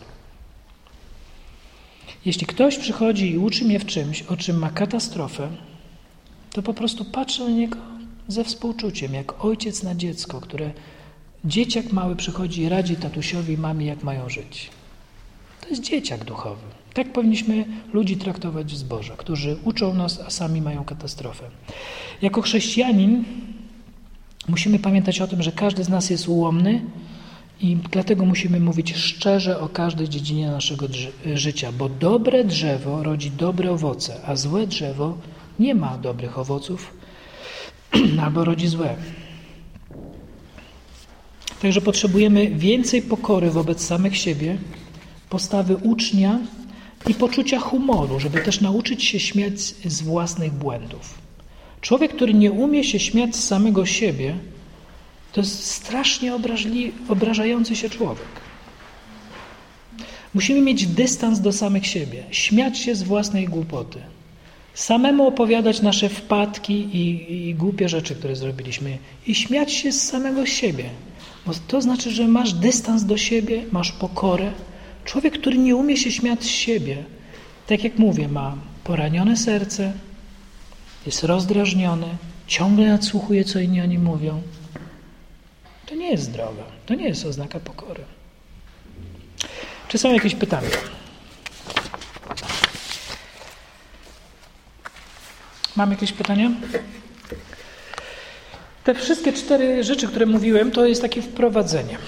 Jeśli ktoś przychodzi i uczy mnie w czymś, o czym ma katastrofę, to po prostu patrzę na niego ze współczuciem, jak ojciec na dziecko, które dzieciak mały przychodzi i radzi tatusiowi i mamie, jak mają żyć. To jest dzieciak duchowy. Tak powinniśmy ludzi traktować w zborze, którzy uczą nas, a sami mają katastrofę. Jako chrześcijanin musimy pamiętać o tym, że każdy z nas jest ułomny i dlatego musimy mówić szczerze o każdej dziedzinie naszego życia, bo dobre drzewo rodzi dobre owoce, a złe drzewo nie ma dobrych owoców albo rodzi złe. Także potrzebujemy więcej pokory wobec samych siebie, postawy ucznia i poczucia humoru, żeby też nauczyć się śmiać z własnych błędów. Człowiek, który nie umie się śmiać z samego siebie, to jest strasznie obrażający się człowiek. Musimy mieć dystans do samych siebie, śmiać się z własnej głupoty. Samemu opowiadać nasze wpadki i głupie rzeczy, które zrobiliśmy i śmiać się z samego siebie. Bo to znaczy, że masz dystans do siebie, masz pokorę. Człowiek, który nie umie się śmiać z siebie, tak jak mówię, ma poranione serce, jest rozdrażniony, ciągle nadsłuchuje, co inni o nim mówią. To nie jest zdrowe. To nie jest oznaka pokory. Czy są jakieś pytania? Mam jakieś pytania? Te wszystkie 4 rzeczy, które mówiłem, to jest takie wprowadzenie.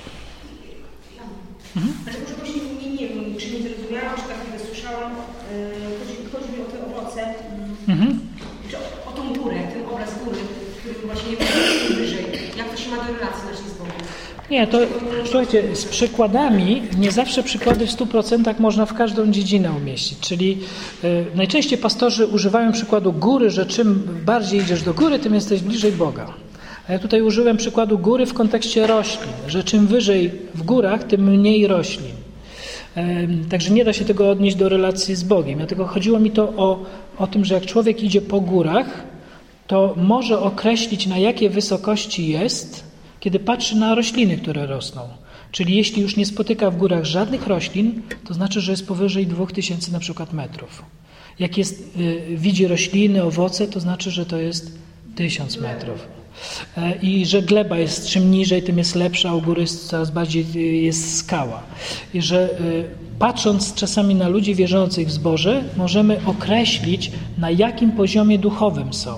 Ale może właśnie nie wiem, czy nie zrozumiałam, czy tak nie słyszałam. Chodzi mi o te owoce, czy o tą górę, ten obraz góry, który właśnie nie wyżej. Jak to się ma do relacji naszej z Bogiem? Nie, to słuchajcie, z przykładami nie zawsze przykłady w 100% można w każdą dziedzinę umieścić. Czyli najczęściej pastorzy używają przykładu góry, że czym bardziej idziesz do góry, tym jesteś bliżej Boga. A ja tutaj użyłem przykładu góry w kontekście roślin, że czym wyżej w górach, tym mniej roślin. Także nie da się tego odnieść do relacji z Bogiem. Dlatego chodziło mi to o tym, że jak człowiek idzie po górach, to może określić, na jakiej wysokości jest, kiedy patrzy na rośliny, które rosną. Czyli jeśli już nie spotyka w górach żadnych roślin, to znaczy, że jest powyżej 2000 na przykład metrów. Jak widzi rośliny, owoce, to znaczy, że to jest 1000 metrów. I że gleba jest czym niżej, tym jest lepsza, a u góry coraz bardziej jest skała. I że patrząc czasami na ludzi wierzących w zboże, możemy określić, na jakim poziomie duchowym są.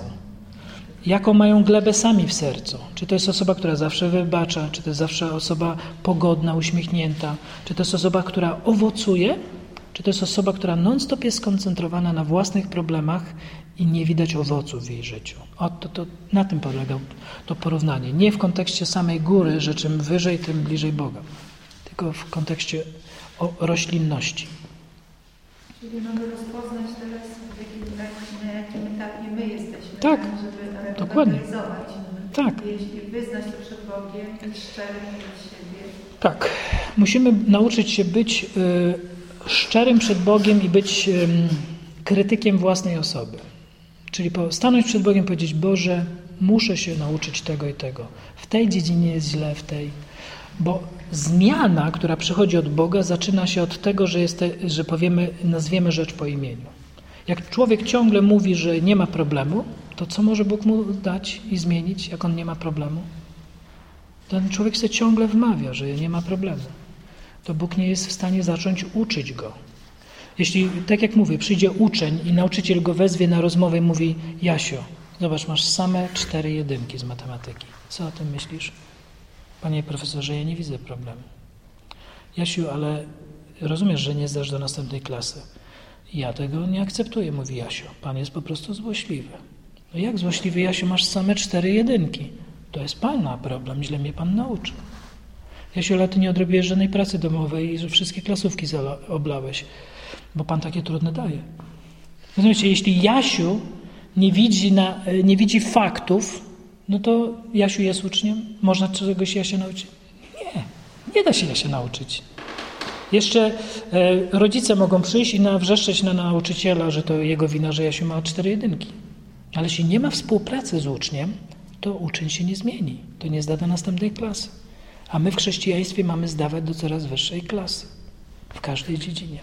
Jaką mają glebę sami w sercu. Czy to jest osoba, która zawsze wybacza, czy to jest zawsze osoba pogodna, uśmiechnięta, czy to jest osoba, która owocuje, czy to jest osoba, która non-stop jest skoncentrowana na własnych problemach i nie widać owoców w jej życiu. To na tym polega to porównanie. Nie w kontekście samej góry, że czym wyżej, tym bliżej Boga. Tylko w kontekście roślinności. Czyli mamy rozpoznać teraz, na jakim etapie my jesteśmy, tak, żeby dokładnie. Tak. Jeśli wyznać to przed Bogiem, być szczerym wobec siebie. Tak. Musimy nauczyć się być szczerym przed Bogiem i być krytykiem własnej osoby. Czyli stanąć przed Bogiem i powiedzieć: Boże, muszę się nauczyć tego i tego. W tej dziedzinie jest źle, w tej. Bo zmiana, która przychodzi od Boga, zaczyna się od tego, że powiemy, nazwiemy rzecz po imieniu. Jak człowiek ciągle mówi, że nie ma problemu, to co może Bóg mu dać i zmienić, jak on nie ma problemu? Ten człowiek sobie ciągle wmawia, że nie ma problemu. To Bóg nie jest w stanie zacząć uczyć go. Jeśli, tak jak mówię, przyjdzie uczeń i nauczyciel go wezwie na rozmowę i mówi: Jasio, zobacz, masz same 4 jedynki z matematyki. Co o tym myślisz? Panie profesorze, ja nie widzę problemu. Jasiu, ale rozumiesz, że nie zdasz do następnej klasy. Ja tego nie akceptuję, mówi Jasio. Pan jest po prostu złośliwy. No jak złośliwy, Jasiu, masz same 4 jedynki? To jest Pana problem, źle mnie Pan nauczył. Jasiu, ale ty nie odrobiłeś żadnej pracy domowej i że wszystkie klasówki oblałeś, bo Pan takie trudne daje. Rozumiecie, jeśli Jasiu nie widzi faktów, no to Jasiu jest uczniem? Można czegoś Jasia nauczyć? Nie da się Jasia nauczyć. Jeszcze rodzice mogą przyjść i wrzeszczeć na nauczyciela, że to jego wina, że Jasiu ma 4 jedynki. Ale jeśli nie ma współpracy z uczniem, to uczeń się nie zmieni. To nie zda do następnej klasy. A my w chrześcijaństwie mamy zdawać do coraz wyższej klasy. W każdej dziedzinie.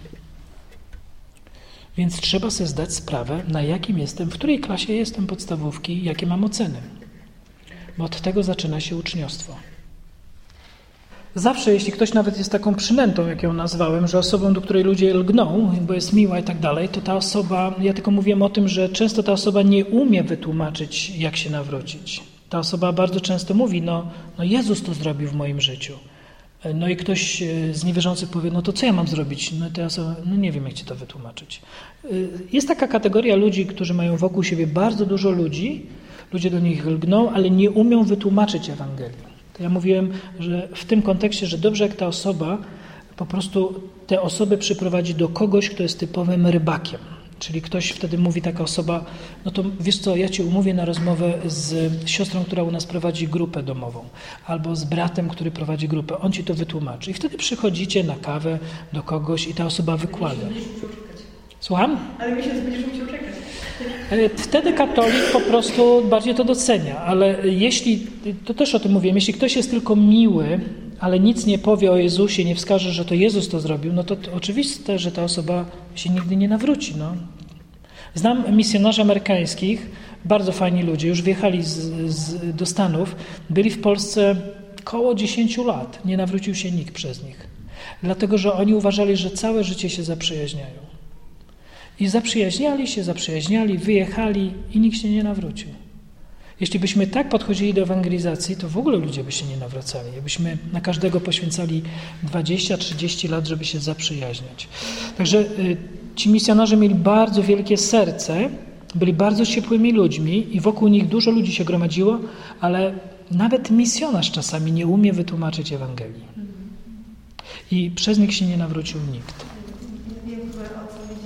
Więc trzeba sobie zdać sprawę, na jakim jestem, w której klasie jestem podstawówki, jakie mam oceny. Bo od tego zaczyna się uczniostwo. Zawsze, jeśli ktoś nawet jest taką przynętą, jak ją nazwałem, że osobą, do której ludzie lgną, bo jest miła i tak dalej, to ta osoba, ja tylko mówiłem o tym, że często ta osoba nie umie wytłumaczyć, jak się nawrócić. Ta osoba bardzo często mówi, no Jezus to zrobił w moim życiu. No i ktoś z niewierzących powie, no to co ja mam zrobić? No ta osoba, no nie wiem, jak ci to wytłumaczyć. Jest taka kategoria ludzi, którzy mają wokół siebie bardzo dużo ludzi, ludzie do nich lgną, ale nie umią wytłumaczyć Ewangelii. To ja mówiłem, że w tym kontekście, że dobrze jak ta osoba po prostu te osoby przyprowadzi do kogoś, kto jest typowym rybakiem. Czyli ktoś wtedy mówi, taka osoba, no to wiesz co, ja cię umówię na rozmowę z siostrą, która u nas prowadzi grupę domową, albo z bratem, który prowadzi grupę. On ci to wytłumaczy. I wtedy przychodzicie na kawę do kogoś i ta osoba wykłada. Słucham? Ale miesiąc będziesz musiał czekać. Wtedy katolik po prostu bardziej to docenia, ale jeśli, to też o tym mówiłem, jeśli ktoś jest tylko miły, ale nic nie powie o Jezusie, nie wskaże, że to Jezus to zrobił, no to oczywiste, że ta osoba się nigdy nie nawróci. No. Znam misjonarzy amerykańskich, bardzo fajni ludzie, już wjechali do Stanów, byli w Polsce koło 10 lat, nie nawrócił się nikt przez nich, dlatego że oni uważali, że całe życie się zaprzyjaźniają. I zaprzyjaźniali, wyjechali i nikt się nie nawrócił. Jeśli byśmy tak podchodzili do ewangelizacji, to w ogóle ludzie by się nie nawracali. Jakbyśmy na każdego poświęcali 20-30 lat, żeby się zaprzyjaźniać. Także ci misjonarze mieli bardzo wielkie serce, byli bardzo ciepłymi ludźmi i wokół nich dużo ludzi się gromadziło, ale nawet misjonarz czasami nie umie wytłumaczyć Ewangelii. I przez nich się nie nawrócił nikt.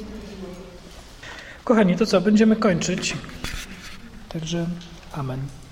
Kochani, to co? Będziemy kończyć. Także amen.